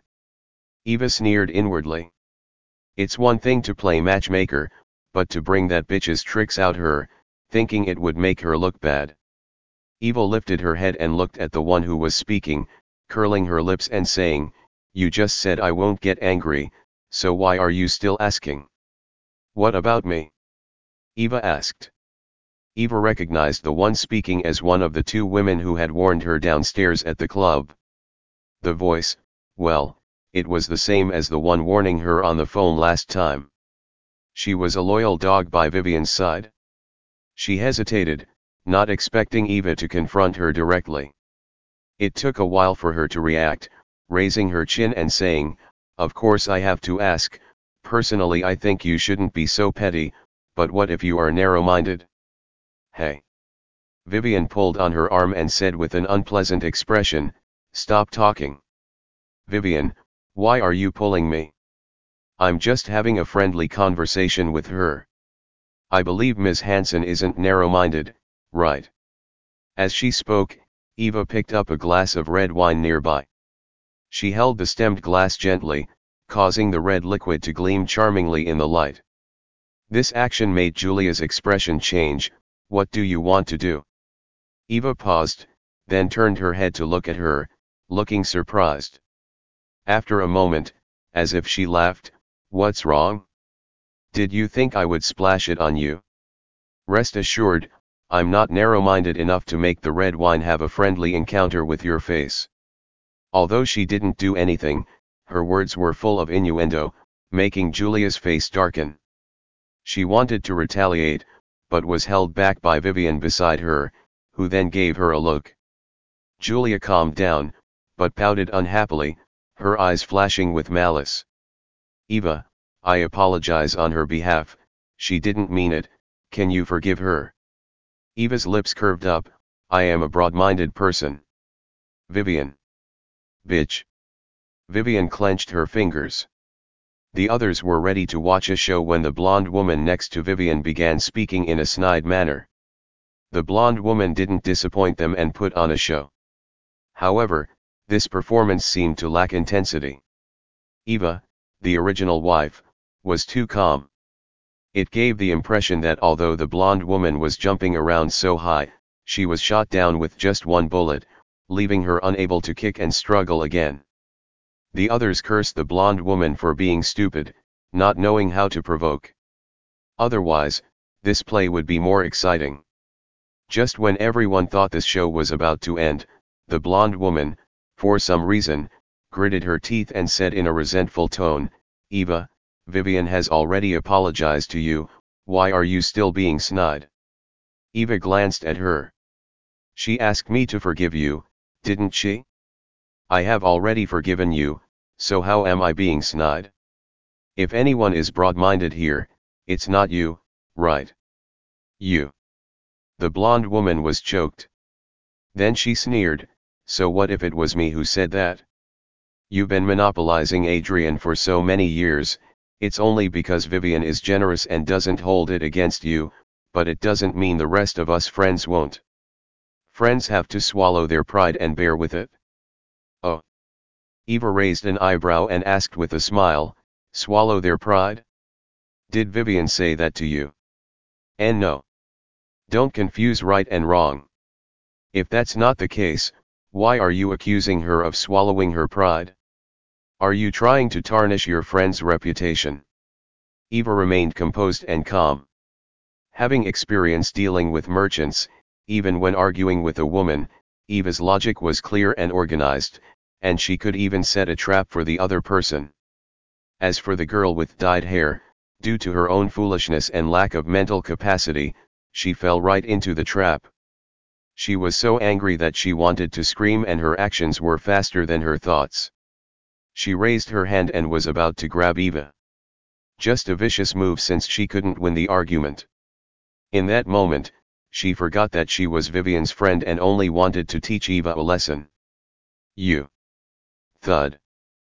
Eva sneered inwardly. It's one thing to play matchmaker, but to bring that bitch's tricks out her, thinking it would make her look bad. Eva lifted her head and looked at the one who was speaking, curling her lips and saying, you just said I won't get angry, so why are you still asking? What about me? Eva asked. Eva recognized the one speaking as one of the two women who had warned her downstairs at the club. The voice, well, it was the same as the one warning her on the phone last time. She was a loyal dog by Vivian's side. She hesitated, not expecting Eva to confront her directly. It took a while for her to react, raising her chin and saying, of course I have to ask, personally I think you shouldn't be so petty, but what if you are narrow-minded? Hey. Vivian pulled on her arm and said with an unpleasant expression, stop talking. Vivian, why are you pulling me? I'm just having a friendly conversation with her. I believe Miss Hanson isn't narrow-minded, right? As she spoke, Eva picked up a glass of red wine nearby. She held the stemmed glass gently, causing the red liquid to gleam charmingly in the light. This action made Julia's expression change. What do you want to do? Eva paused, then turned her head to look at her, looking surprised. After a moment, as if she laughed, what's wrong? Did you think I would splash it on you? Rest assured, I'm not narrow-minded enough to make the red wine have a friendly encounter with your face. Although she didn't do anything, her words were full of innuendo, making Julia's face darken. She wanted to retaliate, but was held back by Vivian beside her, who then gave her a look. Julia calmed down, but pouted unhappily, her eyes flashing with malice. Eva, I apologize on her behalf, she didn't mean it, can you forgive her? Eva's lips curved up, I am a broad-minded person. Vivian. Bitch. Vivian clenched her fingers. The others were ready to watch a show when the blonde woman next to Vivian began speaking in a snide manner. The blonde woman didn't disappoint them and put on a show. However, this performance seemed to lack intensity. Eva, the original wife, was too calm. It gave the impression that although the blonde woman was jumping around so high, she was shot down with just one bullet, leaving her unable to kick and struggle again. The others cursed the blonde woman for being stupid, not knowing how to provoke. Otherwise, this play would be more exciting. Just when everyone thought this show was about to end, the blonde woman, for some reason, gritted her teeth and said in a resentful tone, Eva, Vivian has already apologized to you, why are you still being snide? Eva glanced at her. She asked me to forgive you, didn't she? I have already forgiven you, so how am I being snide? If anyone is broad-minded here, It's not you, right? You. The blonde woman was choked. Then she sneered, so what if it was me who said that? You've been monopolizing Adrian for so many years, it's only because Vivian is generous and doesn't hold it against you, but it doesn't mean the rest of us friends won't. Friends have to swallow their pride and bear with it. Oh. Eva raised an eyebrow and asked with a smile, swallow their pride? Did Vivian say that to you? And no. Don't confuse right and wrong. If that's not the case, why are you accusing her of swallowing her pride? Are you trying to tarnish your friend's reputation? Eva remained composed and calm. Having experience dealing with merchants, even when arguing with a woman, Eva's logic was clear and organized, and she could even set a trap for the other person. As for the girl with dyed hair, due to her own foolishness and lack of mental capacity, she fell right into the trap. She was so angry that she wanted to scream, and her actions were faster than her thoughts. She raised her hand and was about to grab Eva. Just a vicious move, since she couldn't win the argument. In that moment, she forgot that she was Vivian's friend and only wanted to teach Eva a lesson. You. Thud.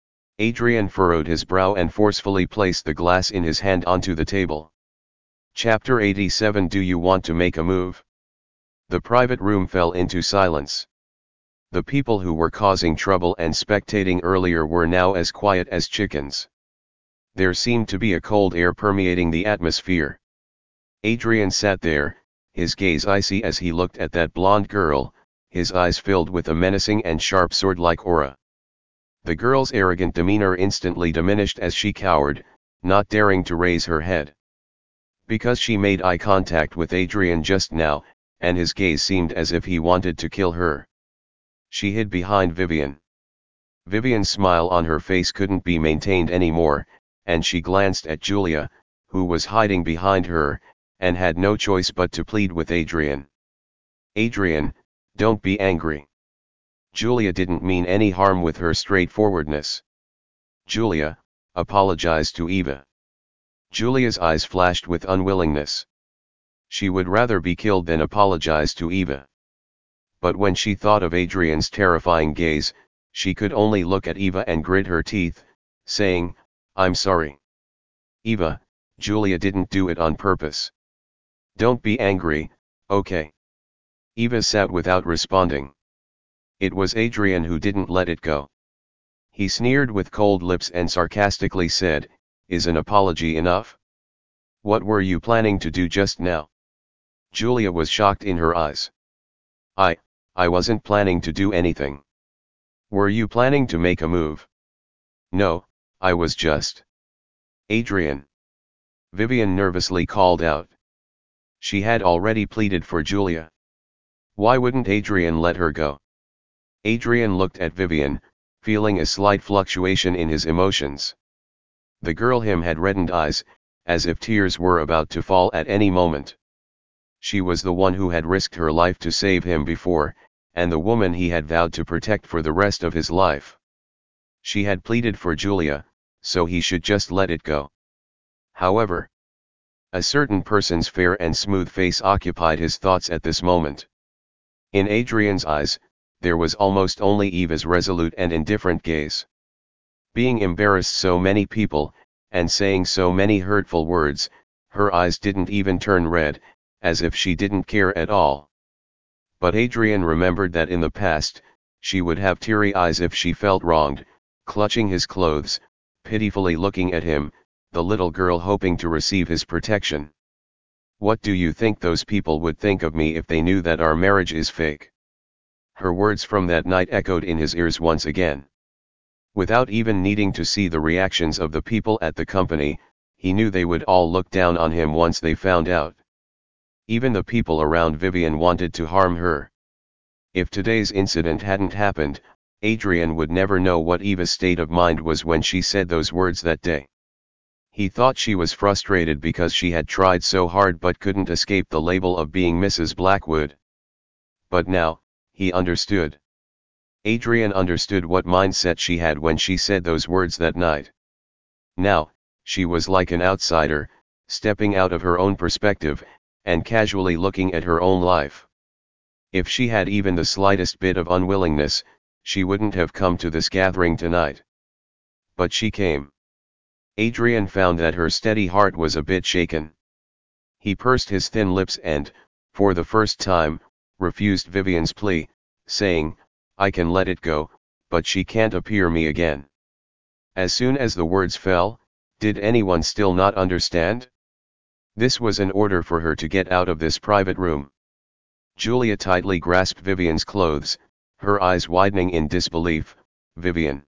Adrian furrowed his brow and forcefully placed the glass in his hand onto the table. Chapter eighty-seven. Do you want to make a move? The private room fell into silence. The people who were causing trouble and spectating earlier were now as quiet as chickens. There seemed to be a cold air permeating the atmosphere. Adrian sat there, his gaze icy as he looked at that blonde girl, his eyes filled with a menacing and sharp sword-like aura. The girl's arrogant demeanor instantly diminished as she cowered, not daring to raise her head. Because she made eye contact with Adrian just now, and his gaze seemed as if he wanted to kill her. She hid behind Vivian. Vivian's smile on her face couldn't be maintained anymore, and she glanced at Julia, who was hiding behind her, and had no choice but to plead with Adrian. Adrian, don't be angry. Julia didn't mean any harm with her straightforwardness. Julia, apologize to Eva. Julia's eyes flashed with unwillingness. She would rather be killed than apologize to Eva. But when she thought of Adrian's terrifying gaze, she could only look at Eva and grit her teeth, saying, I'm sorry. Eva, Julia didn't do it on purpose. Don't be angry, okay? Eva sat without responding. It was Adrian who didn't let it go. He sneered with cold lips and sarcastically said, is an apology enough? What were you planning to do just now? Julia was shocked in her eyes. I, I wasn't planning to do anything. Were you planning to make a move? No, I was just. Adrian. Vivian nervously called out. She had already pleaded for Julia. Why wouldn't Adrian let her go? Adrian looked at Vivian, feeling a slight fluctuation in his emotions. The girl him had reddened eyes, as if tears were about to fall at any moment. She was the one who had risked her life to save him before, and the woman he had vowed to protect for the rest of his life. She had pleaded for Julia, so he should just let it go. However, a certain person's fair and smooth face occupied his thoughts at this moment. In Adrian's eyes, there was almost only Eva's resolute and indifferent gaze. Being embarrassed so many people, and saying so many hurtful words, her eyes didn't even turn red, as if she didn't care at all. But Adrian remembered that in the past, she would have teary eyes if she felt wronged, clutching his clothes, pitifully looking at him, the little girl hoping to receive his protection. What do you think those people would think of me if they knew that our marriage is fake? Her words from that night echoed in his ears once again. Without even needing to see the reactions of the people at the company, he knew they would all look down on him once they found out. Even the people around Vivian wanted to harm her. If today's incident hadn't happened, Adrian would never know what Eva's state of mind was when she said those words that day. He thought she was frustrated because she had tried so hard but couldn't escape the label of being Missus Blackwood. But now, he understood. Adrian understood what mindset she had when she said those words that night. Now, she was like an outsider, stepping out of her own perspective, and casually looking at her own life. If she had even the slightest bit of unwillingness, she wouldn't have come to this gathering tonight. But she came. Adrian found that her steady heart was a bit shaken. He pursed his thin lips and, for the first time, refused Vivian's plea, saying, "I can let it go, but she can't appear me again." As soon as the words fell, did anyone still not understand? This was an order for her to get out of this private room. Julia tightly grasped Vivian's clothes, her eyes widening in disbelief. Vivian.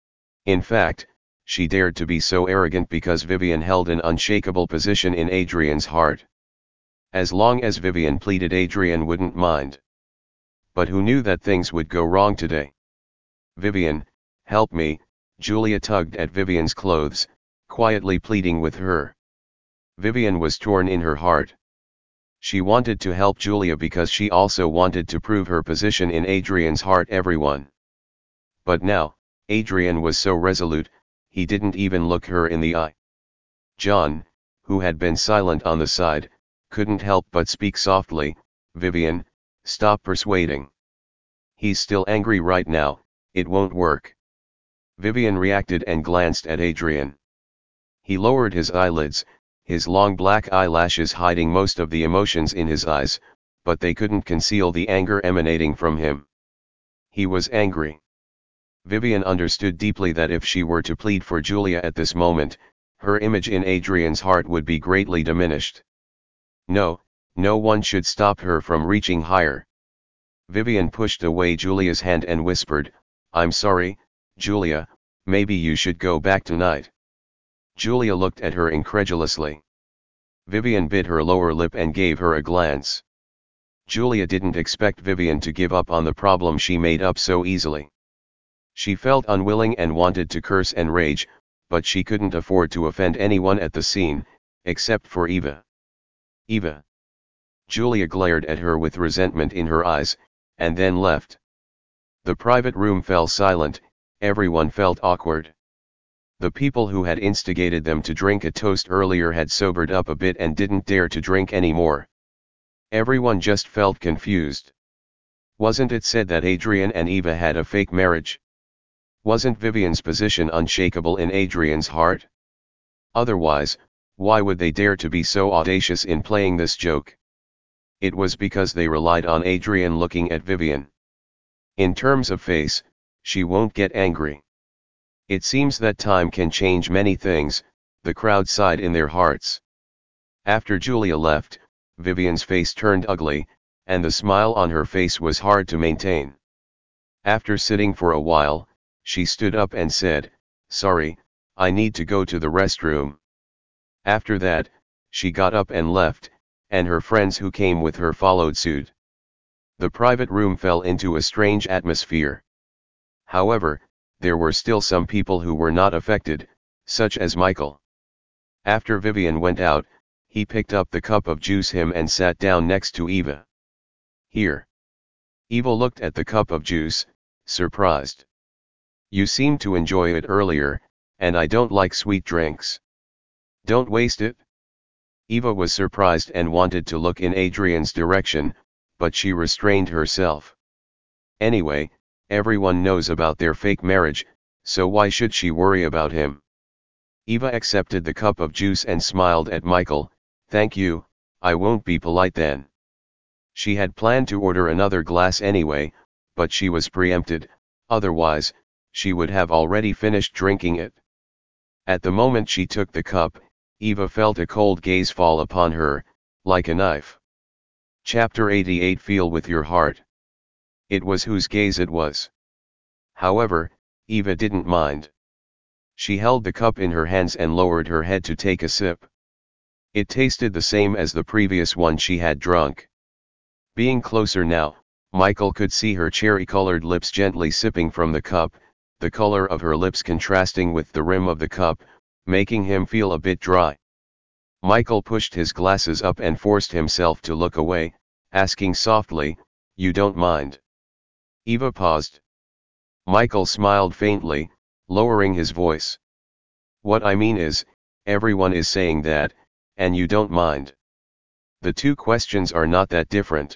In fact, she dared to be so arrogant because Vivian held an unshakable position in Adrian's heart. As long as Vivian pleaded, Adrian wouldn't mind. But who knew that things would go wrong today? "Vivian, help me," Julia tugged at Vivian's clothes, quietly pleading with her. Vivian was torn in her heart. She wanted to help Julia because she also wanted to prove her position in Adrian's heart everyone. But now, Adrian was so resolute, he didn't even look her in the eye. John, who had been silent on the side, couldn't help but speak softly, "Vivian, stop persuading. He's still angry right now, it won't work." Vivian reacted and glanced at Adrian. He lowered his eyelids, his long black eyelashes hiding most of the emotions in his eyes, but they couldn't conceal the anger emanating from him. He was angry. Vivian understood deeply that if she were to plead for Julia at this moment, her image in Adrian's heart would be greatly diminished. No, no one should stop her from reaching higher. Vivian pushed away Julia's hand and whispered, "I'm sorry, Julia, maybe you should go back tonight." Julia looked at her incredulously. Vivian bit her lower lip and gave her a glance. Julia didn't expect Vivian to give up on the problem she made up so easily. She felt unwilling and wanted to curse and rage, but she couldn't afford to offend anyone at the scene, except for Eva. "Eva." Julia glared at her with resentment in her eyes, and then left. The private room fell silent, everyone felt awkward. The people who had instigated them to drink a toast earlier had sobered up a bit and didn't dare to drink anymore. Everyone just felt confused. Wasn't it said that Adrian and Eva had a fake marriage? Wasn't Vivian's position unshakable in Adrian's heart? Otherwise, why would they dare to be so audacious in playing this joke? It was because they relied on Adrian looking at Vivian. In terms of face, she won't get angry. It seems that time can change many things, the crowd sighed in their hearts. After Julia left, Vivian's face turned ugly, and the smile on her face was hard to maintain. After sitting for a while, she stood up and said, "Sorry, I need to go to the restroom." After that, she got up and left, and her friends who came with her followed suit. The private room fell into a strange atmosphere. However, there were still some people who were not affected, such as Michael. After Vivian went out, he picked up the cup of juice him and sat down next to Eva. "Here." Eva looked at the cup of juice, surprised. "You seemed to enjoy it earlier, and I don't like sweet drinks. Don't waste it." Eva was surprised and wanted to look in Adrian's direction, but she restrained herself. Anyway, everyone knows about their fake marriage, so why should she worry about him? Eva accepted the cup of juice and smiled at Michael, "Thank you, I won't be polite then." She had planned to order another glass anyway, but she was preempted, otherwise, she would have already finished drinking it. At the moment she took the cup, Eva felt a cold gaze fall upon her, like a knife. Chapter eighty-eight Feel with your heart. It was whose gaze it was. However, Eva didn't mind. She held the cup in her hands and lowered her head to take a sip. It tasted the same as the previous one she had drunk. Being closer now, Michael could see her cherry-colored lips gently sipping from the cup, the color of her lips contrasting with the rim of the cup, making him feel a bit dry. Michael pushed his glasses up and forced himself to look away, asking softly, "You don't mind?" Eva paused. Michael smiled faintly, lowering his voice. "What I mean is, everyone is saying that, And you don't mind. The two questions are not that different.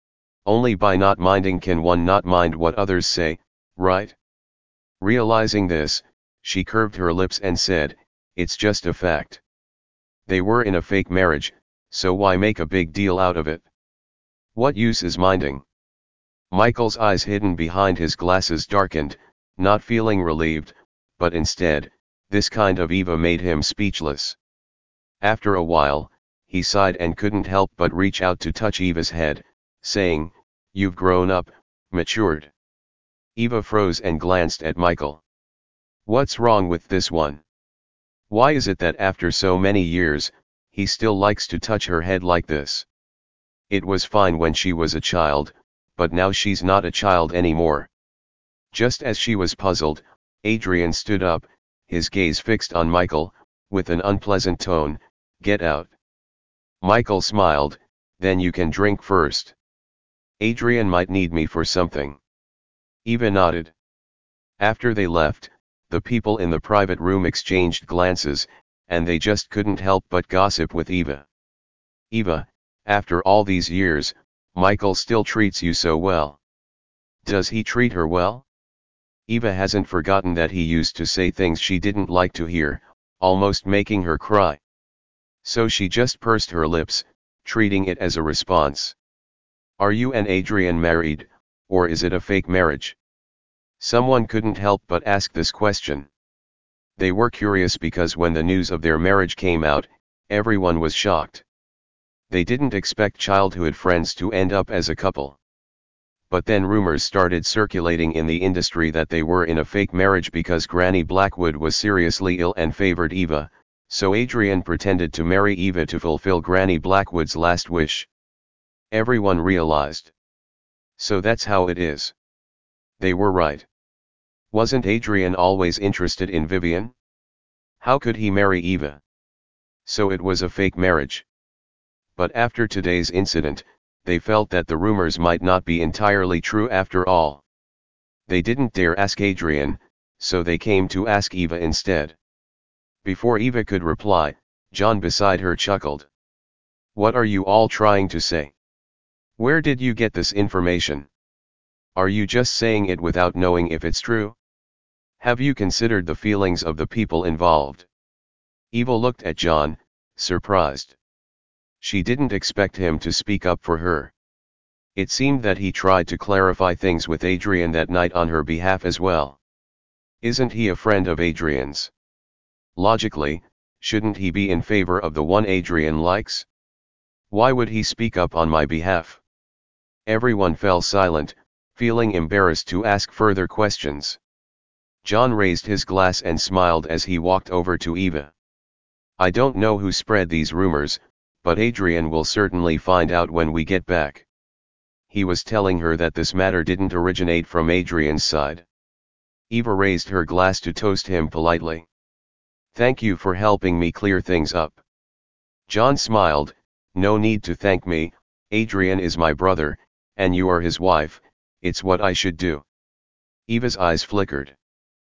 Only by not minding can one not mind what others say, right? Realizing this, she curved her lips and said, "It's just a fact. They were in a fake marriage, so why make a big deal out of it? What use is minding?" Michael's eyes hidden behind his glasses darkened, not feeling relieved, but instead, this kind of Eva made him speechless. After a while, he sighed and couldn't help but reach out to touch Eva's head, saying, "You've grown up, matured." Eva froze and glanced at Michael. What's wrong with this one? Why is it that after so many years, he still likes to touch her head like this? It was fine when she was a child, but now she's not a child anymore. Just as she was puzzled, Adrian stood up, his gaze fixed on Michael, with an unpleasant tone, "Get out." Michael smiled, "Then you can drink first. Adrian might need me for something." Eva nodded. After they left, the people in the private room exchanged glances, and they just couldn't help but gossip with Eva. "Eva, after all these years, Michael still treats you so well. Does he treat her well?" Eva hasn't forgotten that he used to say things she didn't like to hear, almost making her cry. So she just pursed her lips, treating it as a response. "Are you and Adrian married, or is it a fake marriage?" Someone couldn't help but ask this question. They were curious because when the news of their marriage came out, everyone was shocked. They didn't expect childhood friends to end up as a couple. But then rumors started circulating in the industry that they were in a fake marriage because Granny Blackwood was seriously ill and favored Eva, so Adrian pretended to marry Eva to fulfill Granny Blackwood's last wish. Everyone realized. So that's how it is. They were right. Wasn't Adrian always interested in Vivian? How could he marry Eva? So it was a fake marriage. But after today's incident, they felt that the rumors might not be entirely true after all. They didn't dare ask Adrian, so they came to ask Eva instead. Before Eva could reply, John beside her chuckled. "What are you all trying to say? Where did you get this information? Are you just saying it without knowing if it's true? Have you considered the feelings of the people involved?" Eva looked at John, surprised. She didn't expect him to speak up for her. It seemed that he tried to clarify things with Adrian that night on her behalf as well. Isn't he a friend of Adrian's? Logically, shouldn't he be in favor of the one Adrian likes? Why would he speak up on my behalf? Everyone fell silent, feeling embarrassed to ask further questions. John raised his glass and smiled as he walked over to Eva. "I don't know who spread these rumors, but Adrian will certainly find out when we get back." He was telling her that this matter didn't originate from Adrian's side. Eva raised her glass to toast him politely. "Thank you for helping me clear things up." John smiled, "No need to thank me, Adrian is my brother, and you are his wife, it's what I should do." Eva's eyes flickered.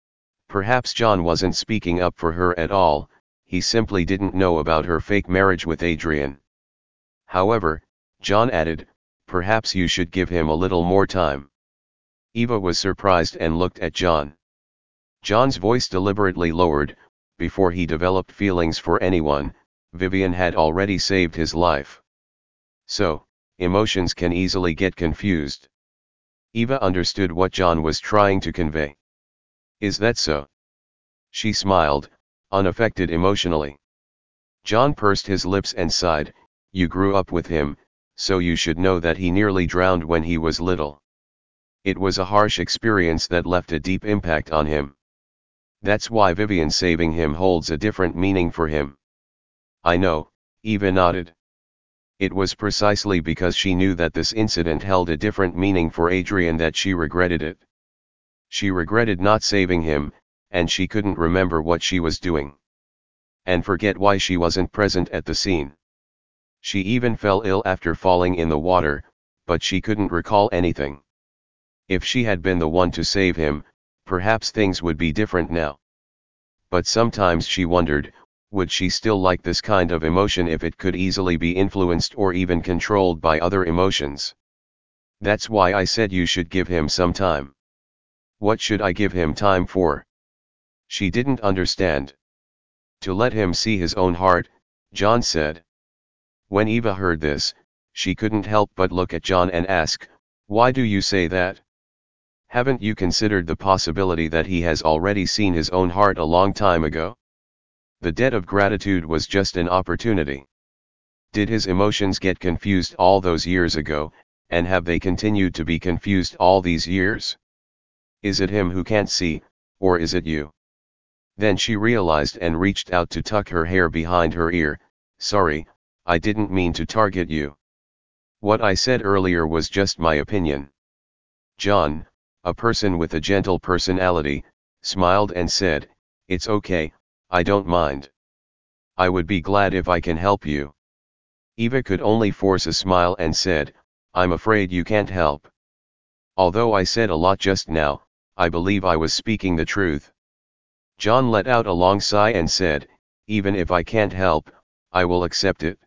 Perhaps John wasn't speaking up for her at all, he simply didn't know about her fake marriage with Adrian. However, John added, "Perhaps you should give him a little more time." Eva was surprised and looked at John. John's voice deliberately lowered. Before he developed feelings for anyone, Vivian had already saved his life. So, emotions can easily get confused. Eva understood what John was trying to convey. "Is that so?" She smiled, unaffected emotionally. John pursed his lips and sighed, "You grew up with him, so you should know that he nearly drowned when he was little. It was a harsh experience that left a deep impact on him. That's why Vivian saving him holds a different meaning for him." "I know," Eva nodded. It was precisely because she knew that this incident held a different meaning for Adrian that she regretted it. She regretted not saving him, and she couldn't remember what she was doing. And forget why she wasn't present at the scene. She even fell ill after falling in the water, but she couldn't recall anything. If she had been the one to save him, perhaps things would be different now. But sometimes she wondered, would she still like this kind of emotion if it could easily be influenced or even controlled by other emotions? That's why I said you should give him some time. What should I give him time for? She didn't understand. To let him see his own heart, John said. When Eva heard this, she couldn't help but look at John and ask, "Why do you say that? Haven't you considered the possibility that he has already seen his own heart a long time ago? The debt of gratitude was just an opportunity. Did his emotions get confused all those years ago, and have they continued to be confused all these years? Is it him who can't see, or is it you?" Then she realized and reached out to tuck her hair behind her ear. "Sorry, I didn't mean to target you. What I said earlier was just my opinion." John, a person with a gentle personality, smiled and said, "It's okay, I don't mind. I would be glad if I can help you." Eva could only force a smile and said, "I'm afraid you can't help. Although I said a lot just now, I believe I was speaking the truth." John let out a long sigh and said, "Even if I can't help, I will accept it.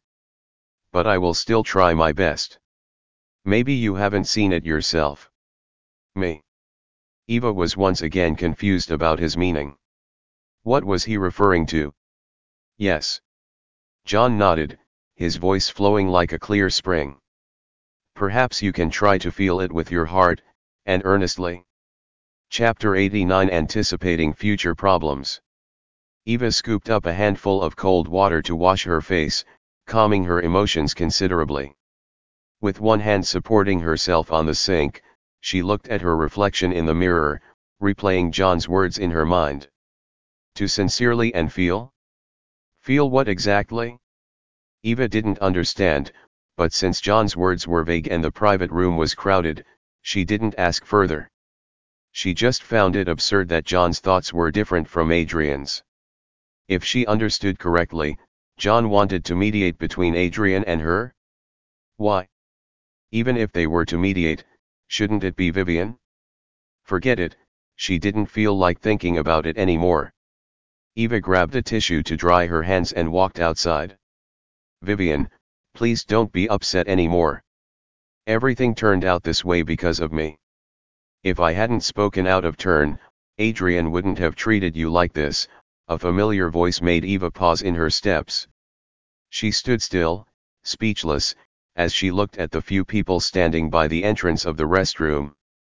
But I will still try my best. Maybe you haven't seen it yourself." Me? Eva was once again confused about his meaning. What was he referring to? Yes. John nodded, his voice flowing like a clear spring. "Perhaps you can try to feel it with your heart, and earnestly." Chapter eighty-nine, Anticipating Future Problems. Eva scooped up a handful of cold water to wash her face, calming her emotions considerably. With one hand supporting herself on the sink, she looked at her reflection in the mirror, replaying John's words in her mind. To sincerely and feel? Feel what exactly? Eva didn't understand, but since John's words were vague and the private room was crowded, she didn't ask further. She just found it absurd that John's thoughts were different from Adrian's. If she understood correctly, John wanted to mediate between Adrian and her? Why? Even if they were to mediate, shouldn't it be Vivian? Forget it, she didn't feel like thinking about it anymore. Eva grabbed a tissue to dry her hands and walked outside. "Vivian, please don't be upset anymore. Everything turned out this way because of me. If I hadn't spoken out of turn, Adrian wouldn't have treated you like this." A familiar voice made Eva pause in her steps. She stood still, speechless, as she looked at the few people standing by the entrance of the restroom.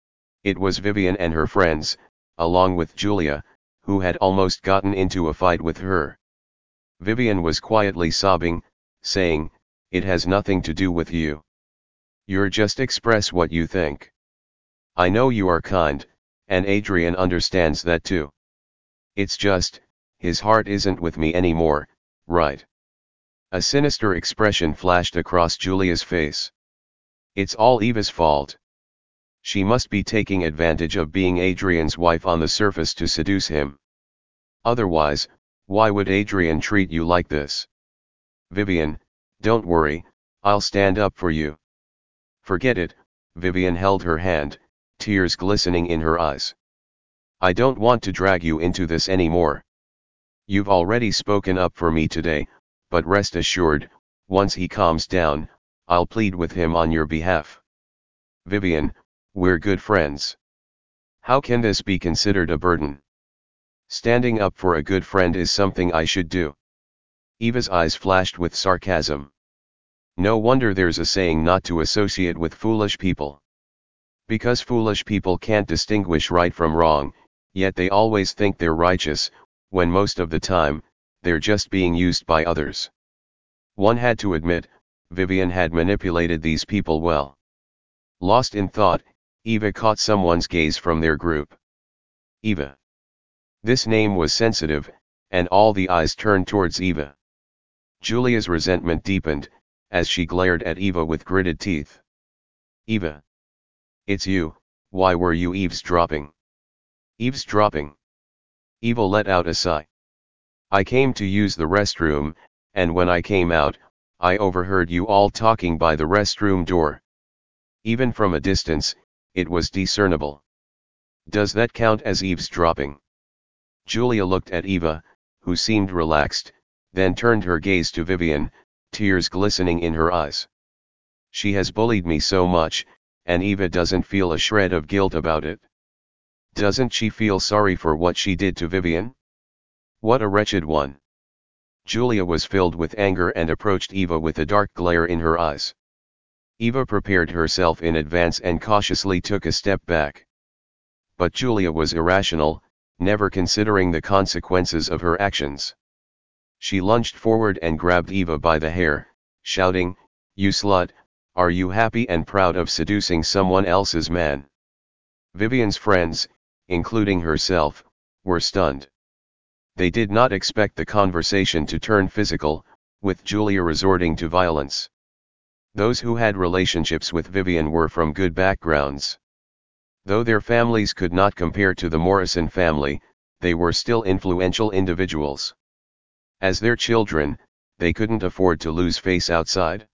It was Vivian and her friends, along with Julia, who had almost gotten into a fight with her. Vivian was quietly sobbing, saying, "It has nothing to do with you. You're just express what you think. I know you are kind, and Adrian understands that too. It's just, his heart isn't with me anymore, right?" A sinister expression flashed across Julia's face. It's all Eva's fault. She must be taking advantage of being Adrian's wife on the surface to seduce him. Otherwise, why would Adrian treat you like this? Vivian, don't worry, I'll stand up for you. Forget it, Vivian held her hand, tears glistening in her eyes. I don't want to drag you into this anymore. You've already spoken up for me today, but rest assured, once he calms down, I'll plead with him on your behalf. Vivian, we're good friends. How can this be considered a burden? Standing up for a good friend is something I should do. Eva's eyes flashed with sarcasm. No wonder there's a saying not to associate with foolish people. Because foolish people can't distinguish right from wrong, yet they always think they're righteous, when most of the time, they're just being used by others. One had to admit, Vivian had manipulated these people well. Lost in thought, Eva caught someone's gaze from their group. Eva. This name was sensitive, and all the eyes turned towards Eva. Julia's resentment deepened, as she glared at Eva with gritted teeth. Eva. It's you, why were you eavesdropping? Eavesdropping? Eva let out a sigh. I came to use the restroom, and when I came out, I overheard you all talking by the restroom door. Even from a distance, it was discernible. Does that count as eavesdropping? Julia looked at Eva, who seemed relaxed, then turned her gaze to Vivian, tears glistening in her eyes. She has bullied me so much, and Eva doesn't feel a shred of guilt about it. Doesn't she feel sorry for what she did to Vivian? What a wretched one. Julia was filled with anger and approached Eva with a dark glare in her eyes. Eva prepared herself in advance and cautiously took a step back. But Julia was irrational, never considering the consequences of her actions. She lunged forward and grabbed Eva by the hair, shouting, "You slut, are you happy and proud of seducing someone else's man?" Vivian's friends, including herself, were stunned. They did not expect the conversation to turn physical, with Julia resorting to violence. Those who had relationships with Vivian were from good backgrounds. Though their families could not compare to the Morrison family, they were still influential individuals. As their children, they couldn't afford to lose face outside.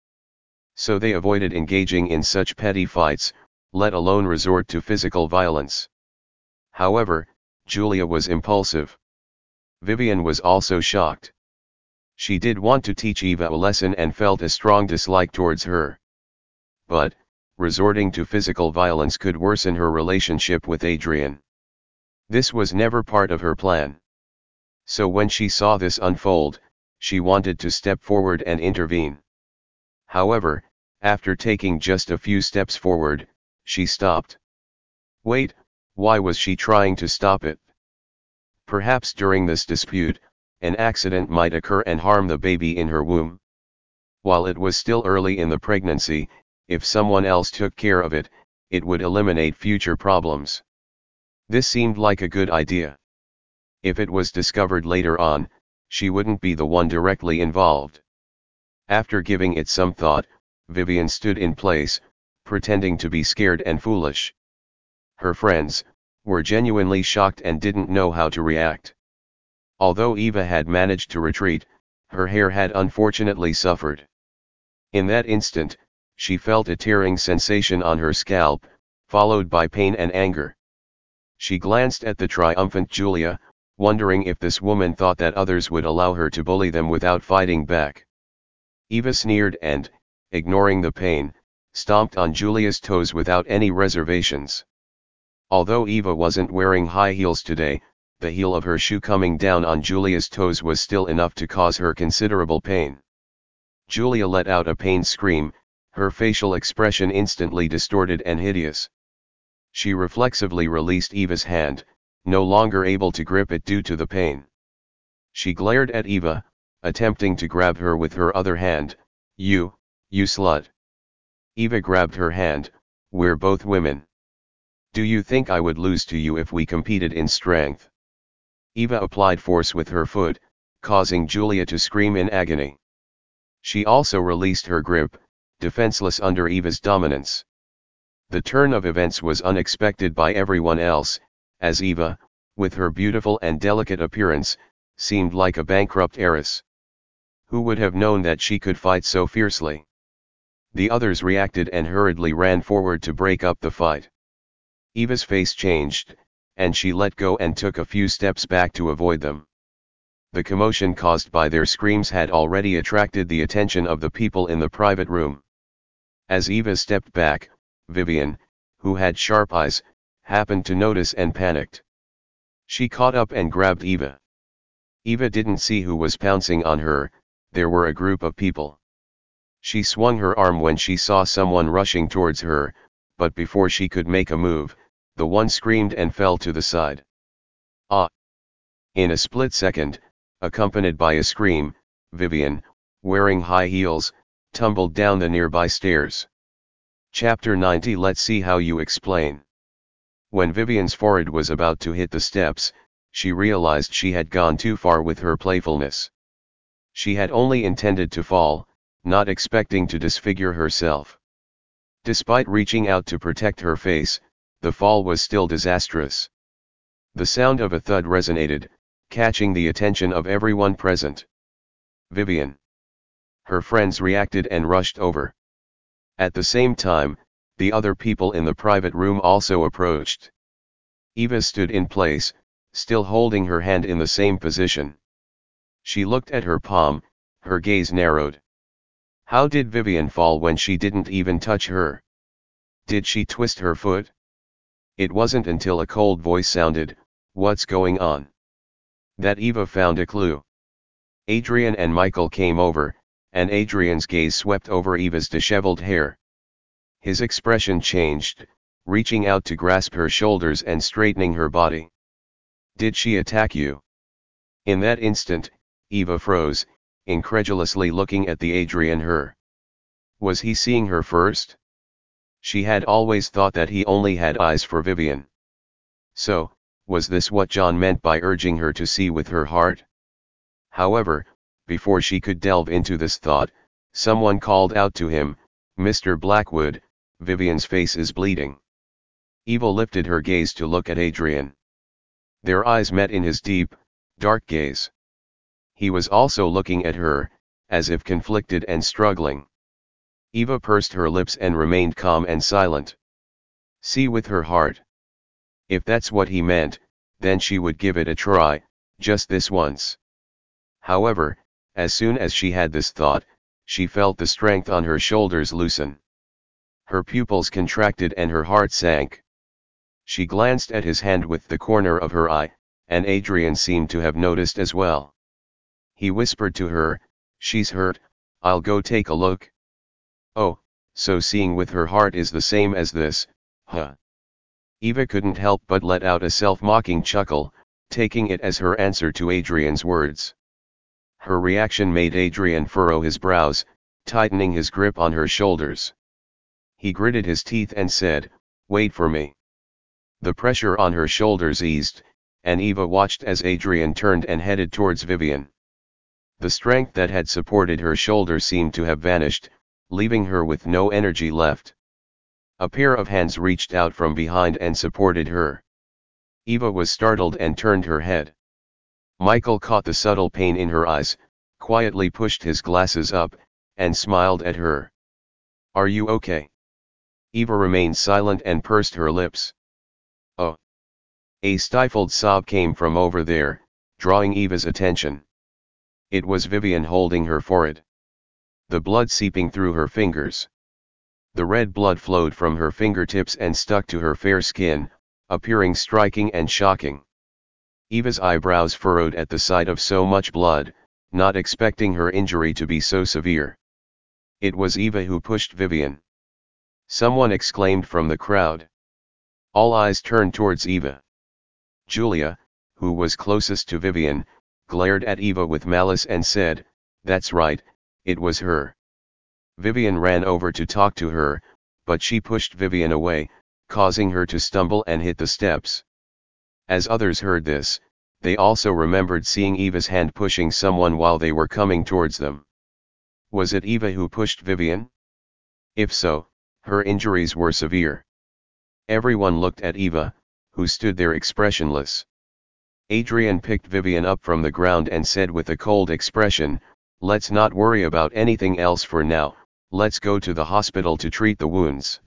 So they avoided engaging in such petty fights, let alone resort to physical violence. However, Julia was impulsive. Vivian was also shocked. She did want to teach Eva a lesson and felt a strong dislike towards her. But, resorting to physical violence could worsen her relationship with Adrian. This was never part of her plan. So when she saw this unfold, she wanted to step forward and intervene. However, after taking just a few steps forward, she stopped. Wait, why was she trying to stop it? Perhaps during this dispute, an accident might occur and harm the baby in her womb. While it was still early in the pregnancy, if someone else took care of it, it would eliminate future problems. This seemed like a good idea. If it was discovered later on, she wouldn't be the one directly involved. After giving it some thought, Vivian stood in place, pretending to be scared and foolish. Her friends were genuinely shocked and didn't know how to react. Although Eva had managed to retreat, her hair had unfortunately suffered. In that instant, she felt a tearing sensation on her scalp, followed by pain and anger. She glanced at the triumphant Julia, wondering if this woman thought that others would allow her to bully them without fighting back. Eva sneered and, ignoring the pain, stomped on Julia's toes without any reservations. Although Eva wasn't wearing high heels today, the heel of her shoe coming down on Julia's toes was still enough to cause her considerable pain. Julia let out a pained scream, her facial expression instantly distorted and hideous. She reflexively released Eva's hand, no longer able to grip it due to the pain. She glared at Eva, attempting to grab her with her other hand. You, you slut. Eva grabbed her hand. We're both women. Do you think I would lose to you if we competed in strength? Eva applied force with her foot, causing Julia to scream in agony. She also released her grip, defenseless under Eva's dominance. The turn of events was unexpected by everyone else, as Eva, with her beautiful and delicate appearance, seemed like a bankrupt heiress. Who would have known that she could fight so fiercely? The others reacted and hurriedly ran forward to break up the fight. Eva's face changed, and she let go and took a few steps back to avoid them. The commotion caused by their screams had already attracted the attention of the people in the private room. As Eva stepped back, Vivian, who had sharp eyes, happened to notice and panicked. She caught up and grabbed Eva. Eva didn't see who was pouncing on her, there were a group of people. She swung her arm when she saw someone rushing towards her, but before she could make a move, the one screamed and fell to the side. Ah! In a split second, accompanied by a scream, Vivian, wearing high heels, tumbled down the nearby stairs. Chapter ninety. Let's see how you explain. When Vivian's forehead was about to hit the steps, she realized she had gone too far with her playfulness. She had only intended to fall, not expecting to disfigure herself. Despite reaching out to protect her face, the fall was still disastrous. The sound of a thud resonated, catching the attention of everyone present. Vivian. Her friends reacted and rushed over. At the same time, the other people in the private room also approached. Eva stood in place, still holding her hand in the same position. She looked at her palm, her gaze narrowed. How did Vivian fall when she didn't even touch her? Did she twist her foot? It wasn't until a cold voice sounded, "What's going on?" that Eva found a clue. Adrian and Michael came over, and Adrian's gaze swept over Eva's disheveled hair. His expression changed, reaching out to grasp her shoulders and straightening her body. "Did she attack you?" In that instant, Eva froze, incredulously looking at the Adrian her. Was he seeing her first? She had always thought that he only had eyes for Vivian. So, was this what John meant by urging her to see with her heart? However, before she could delve into this thought, someone called out to him, "Mister Blackwood, Vivian's face is bleeding." Eva lifted her gaze to look at Adrian. Their eyes met in his deep, dark gaze. He was also looking at her, as if conflicted and struggling. Eva pursed her lips and remained calm and silent. See with her heart. If that's what he meant, then she would give it a try, just this once. However, as soon as she had this thought, she felt the strength on her shoulders loosen. Her pupils contracted and her heart sank. She glanced at his hand with the corner of her eye, and Adrian seemed to have noticed as well. He whispered to her, "She's hurt, I'll go take a look." Oh, so seeing with her heart is the same as this, huh? Eva couldn't help but let out a self-mocking chuckle, taking it as her answer to Adrian's words. Her reaction made Adrian furrow his brows, tightening his grip on her shoulders. He gritted his teeth and said, "Wait for me." The pressure on her shoulders eased, and Eva watched as Adrian turned and headed towards Vivian. The strength that had supported her shoulder seemed to have vanished, leaving her with no energy left. A pair of hands reached out from behind and supported her. Eva was startled and turned her head. Michael caught the subtle pain in her eyes, quietly pushed his glasses up, and smiled at her. "Are you okay?" Eva remained silent and pursed her lips. "Oh." A stifled sob came from over there, drawing Eva's attention. It was Vivian holding her forehead. The blood seeping through her fingers. The red blood flowed from her fingertips and stuck to her fair skin, appearing striking and shocking. Eva's eyebrows furrowed at the sight of so much blood, not expecting her injury to be so severe. It was Eva who pushed Vivian. Someone exclaimed from the crowd. All eyes turned towards Eva. Julia, who was closest to Vivian, glared at Eva with malice and said, "That's right, it was her." Vivian ran over to talk to her, but she pushed Vivian away, causing her to stumble and hit the steps. As others heard this, they also remembered seeing Eva's hand pushing someone while they were coming towards them. Was it Eva who pushed Vivian? If so, her injuries were severe. Everyone looked at Eva, who stood there expressionless. Adrian picked Vivian up from the ground and said with a cold expression, "Let's not worry about anything else for now, let's go to the hospital to treat the wounds."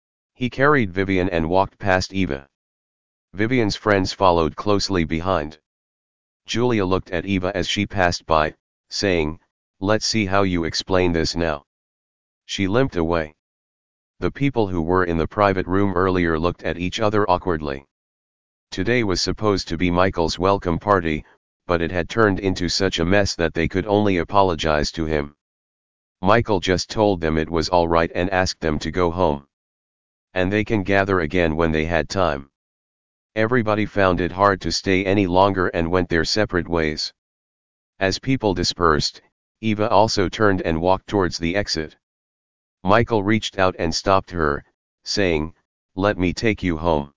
He carried Vivian and walked past Eva. Vivian's friends followed closely behind. Julia looked at Eva as she passed by, saying, "Let's see how you explain this now." She limped away. The people who were in the private room earlier looked at each other awkwardly. Today was supposed to be Michael's welcome party, but it had turned into such a mess that they could only apologize to him. Michael just told them it was all right and asked them to go home. And they can gather again when they had time. Everybody found it hard to stay any longer and went their separate ways. As people dispersed, Eva also turned and walked towards the exit. Michael reached out and stopped her, saying, "Let me take you home."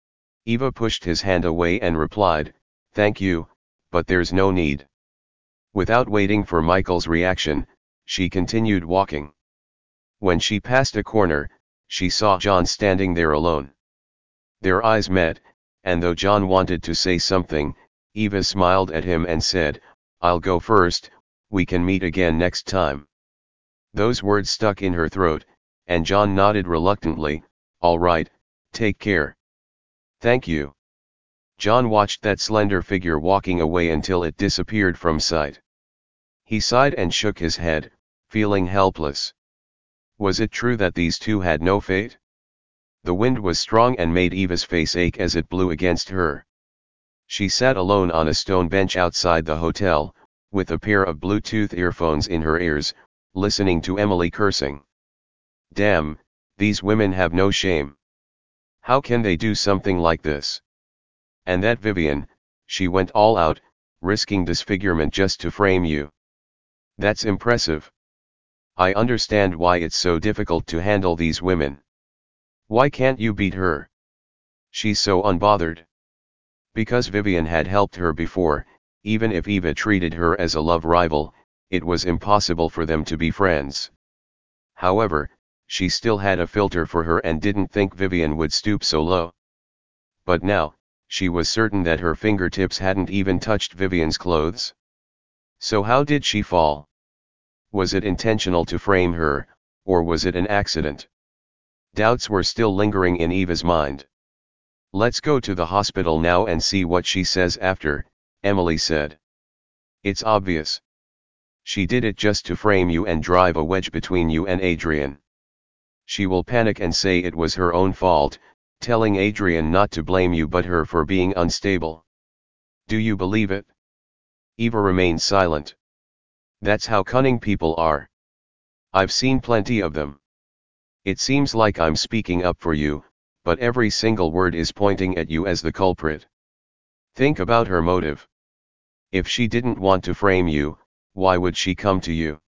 Eva pushed his hand away and replied, "Thank you, but there's no need." Without waiting for Michael's reaction, she continued walking. When she passed a corner, she saw John standing there alone. Their eyes met, and though John wanted to say something, Eva smiled at him and said, "I'll go first, we can meet again next time." Those words stuck in her throat, and John nodded reluctantly, "All right, take care." "Thank you." John watched that slender figure walking away until it disappeared from sight. He sighed and shook his head, feeling helpless. Was it true that these two had no fate? The wind was strong and made Eva's face ache as it blew against her. She sat alone on a stone bench outside the hotel, with a pair of Bluetooth earphones in her ears, listening to Emily cursing. Damn, these women have no shame. How can they do something like this? And that Vivian, she went all out, risking disfigurement just to frame you. That's impressive. I understand why it's so difficult to handle these women. Why can't you beat her? She's so unbothered. Because Vivian had helped her before, even if Eva treated her as a love rival, it was impossible for them to be friends. However, she still had a filter for her and didn't think Vivian would stoop so low. But now, she was certain that her fingertips hadn't even touched Vivian's clothes. So how did she fall? Was it intentional to frame her, or was it an accident? Doubts were still lingering in Eva's mind. Let's go to the hospital now and see what she says after, Emily said. It's obvious. She did it just to frame you and drive a wedge between you and Adrian. She will panic and say it was her own fault, telling Adrian not to blame you but her for being unstable. Do you believe it? Eva remained silent. That's how cunning people are. I've seen plenty of them. It seems like I'm speaking up for you, but every single word is pointing at you as the culprit. Think about her motive. If she didn't want to frame you, why would she come to you?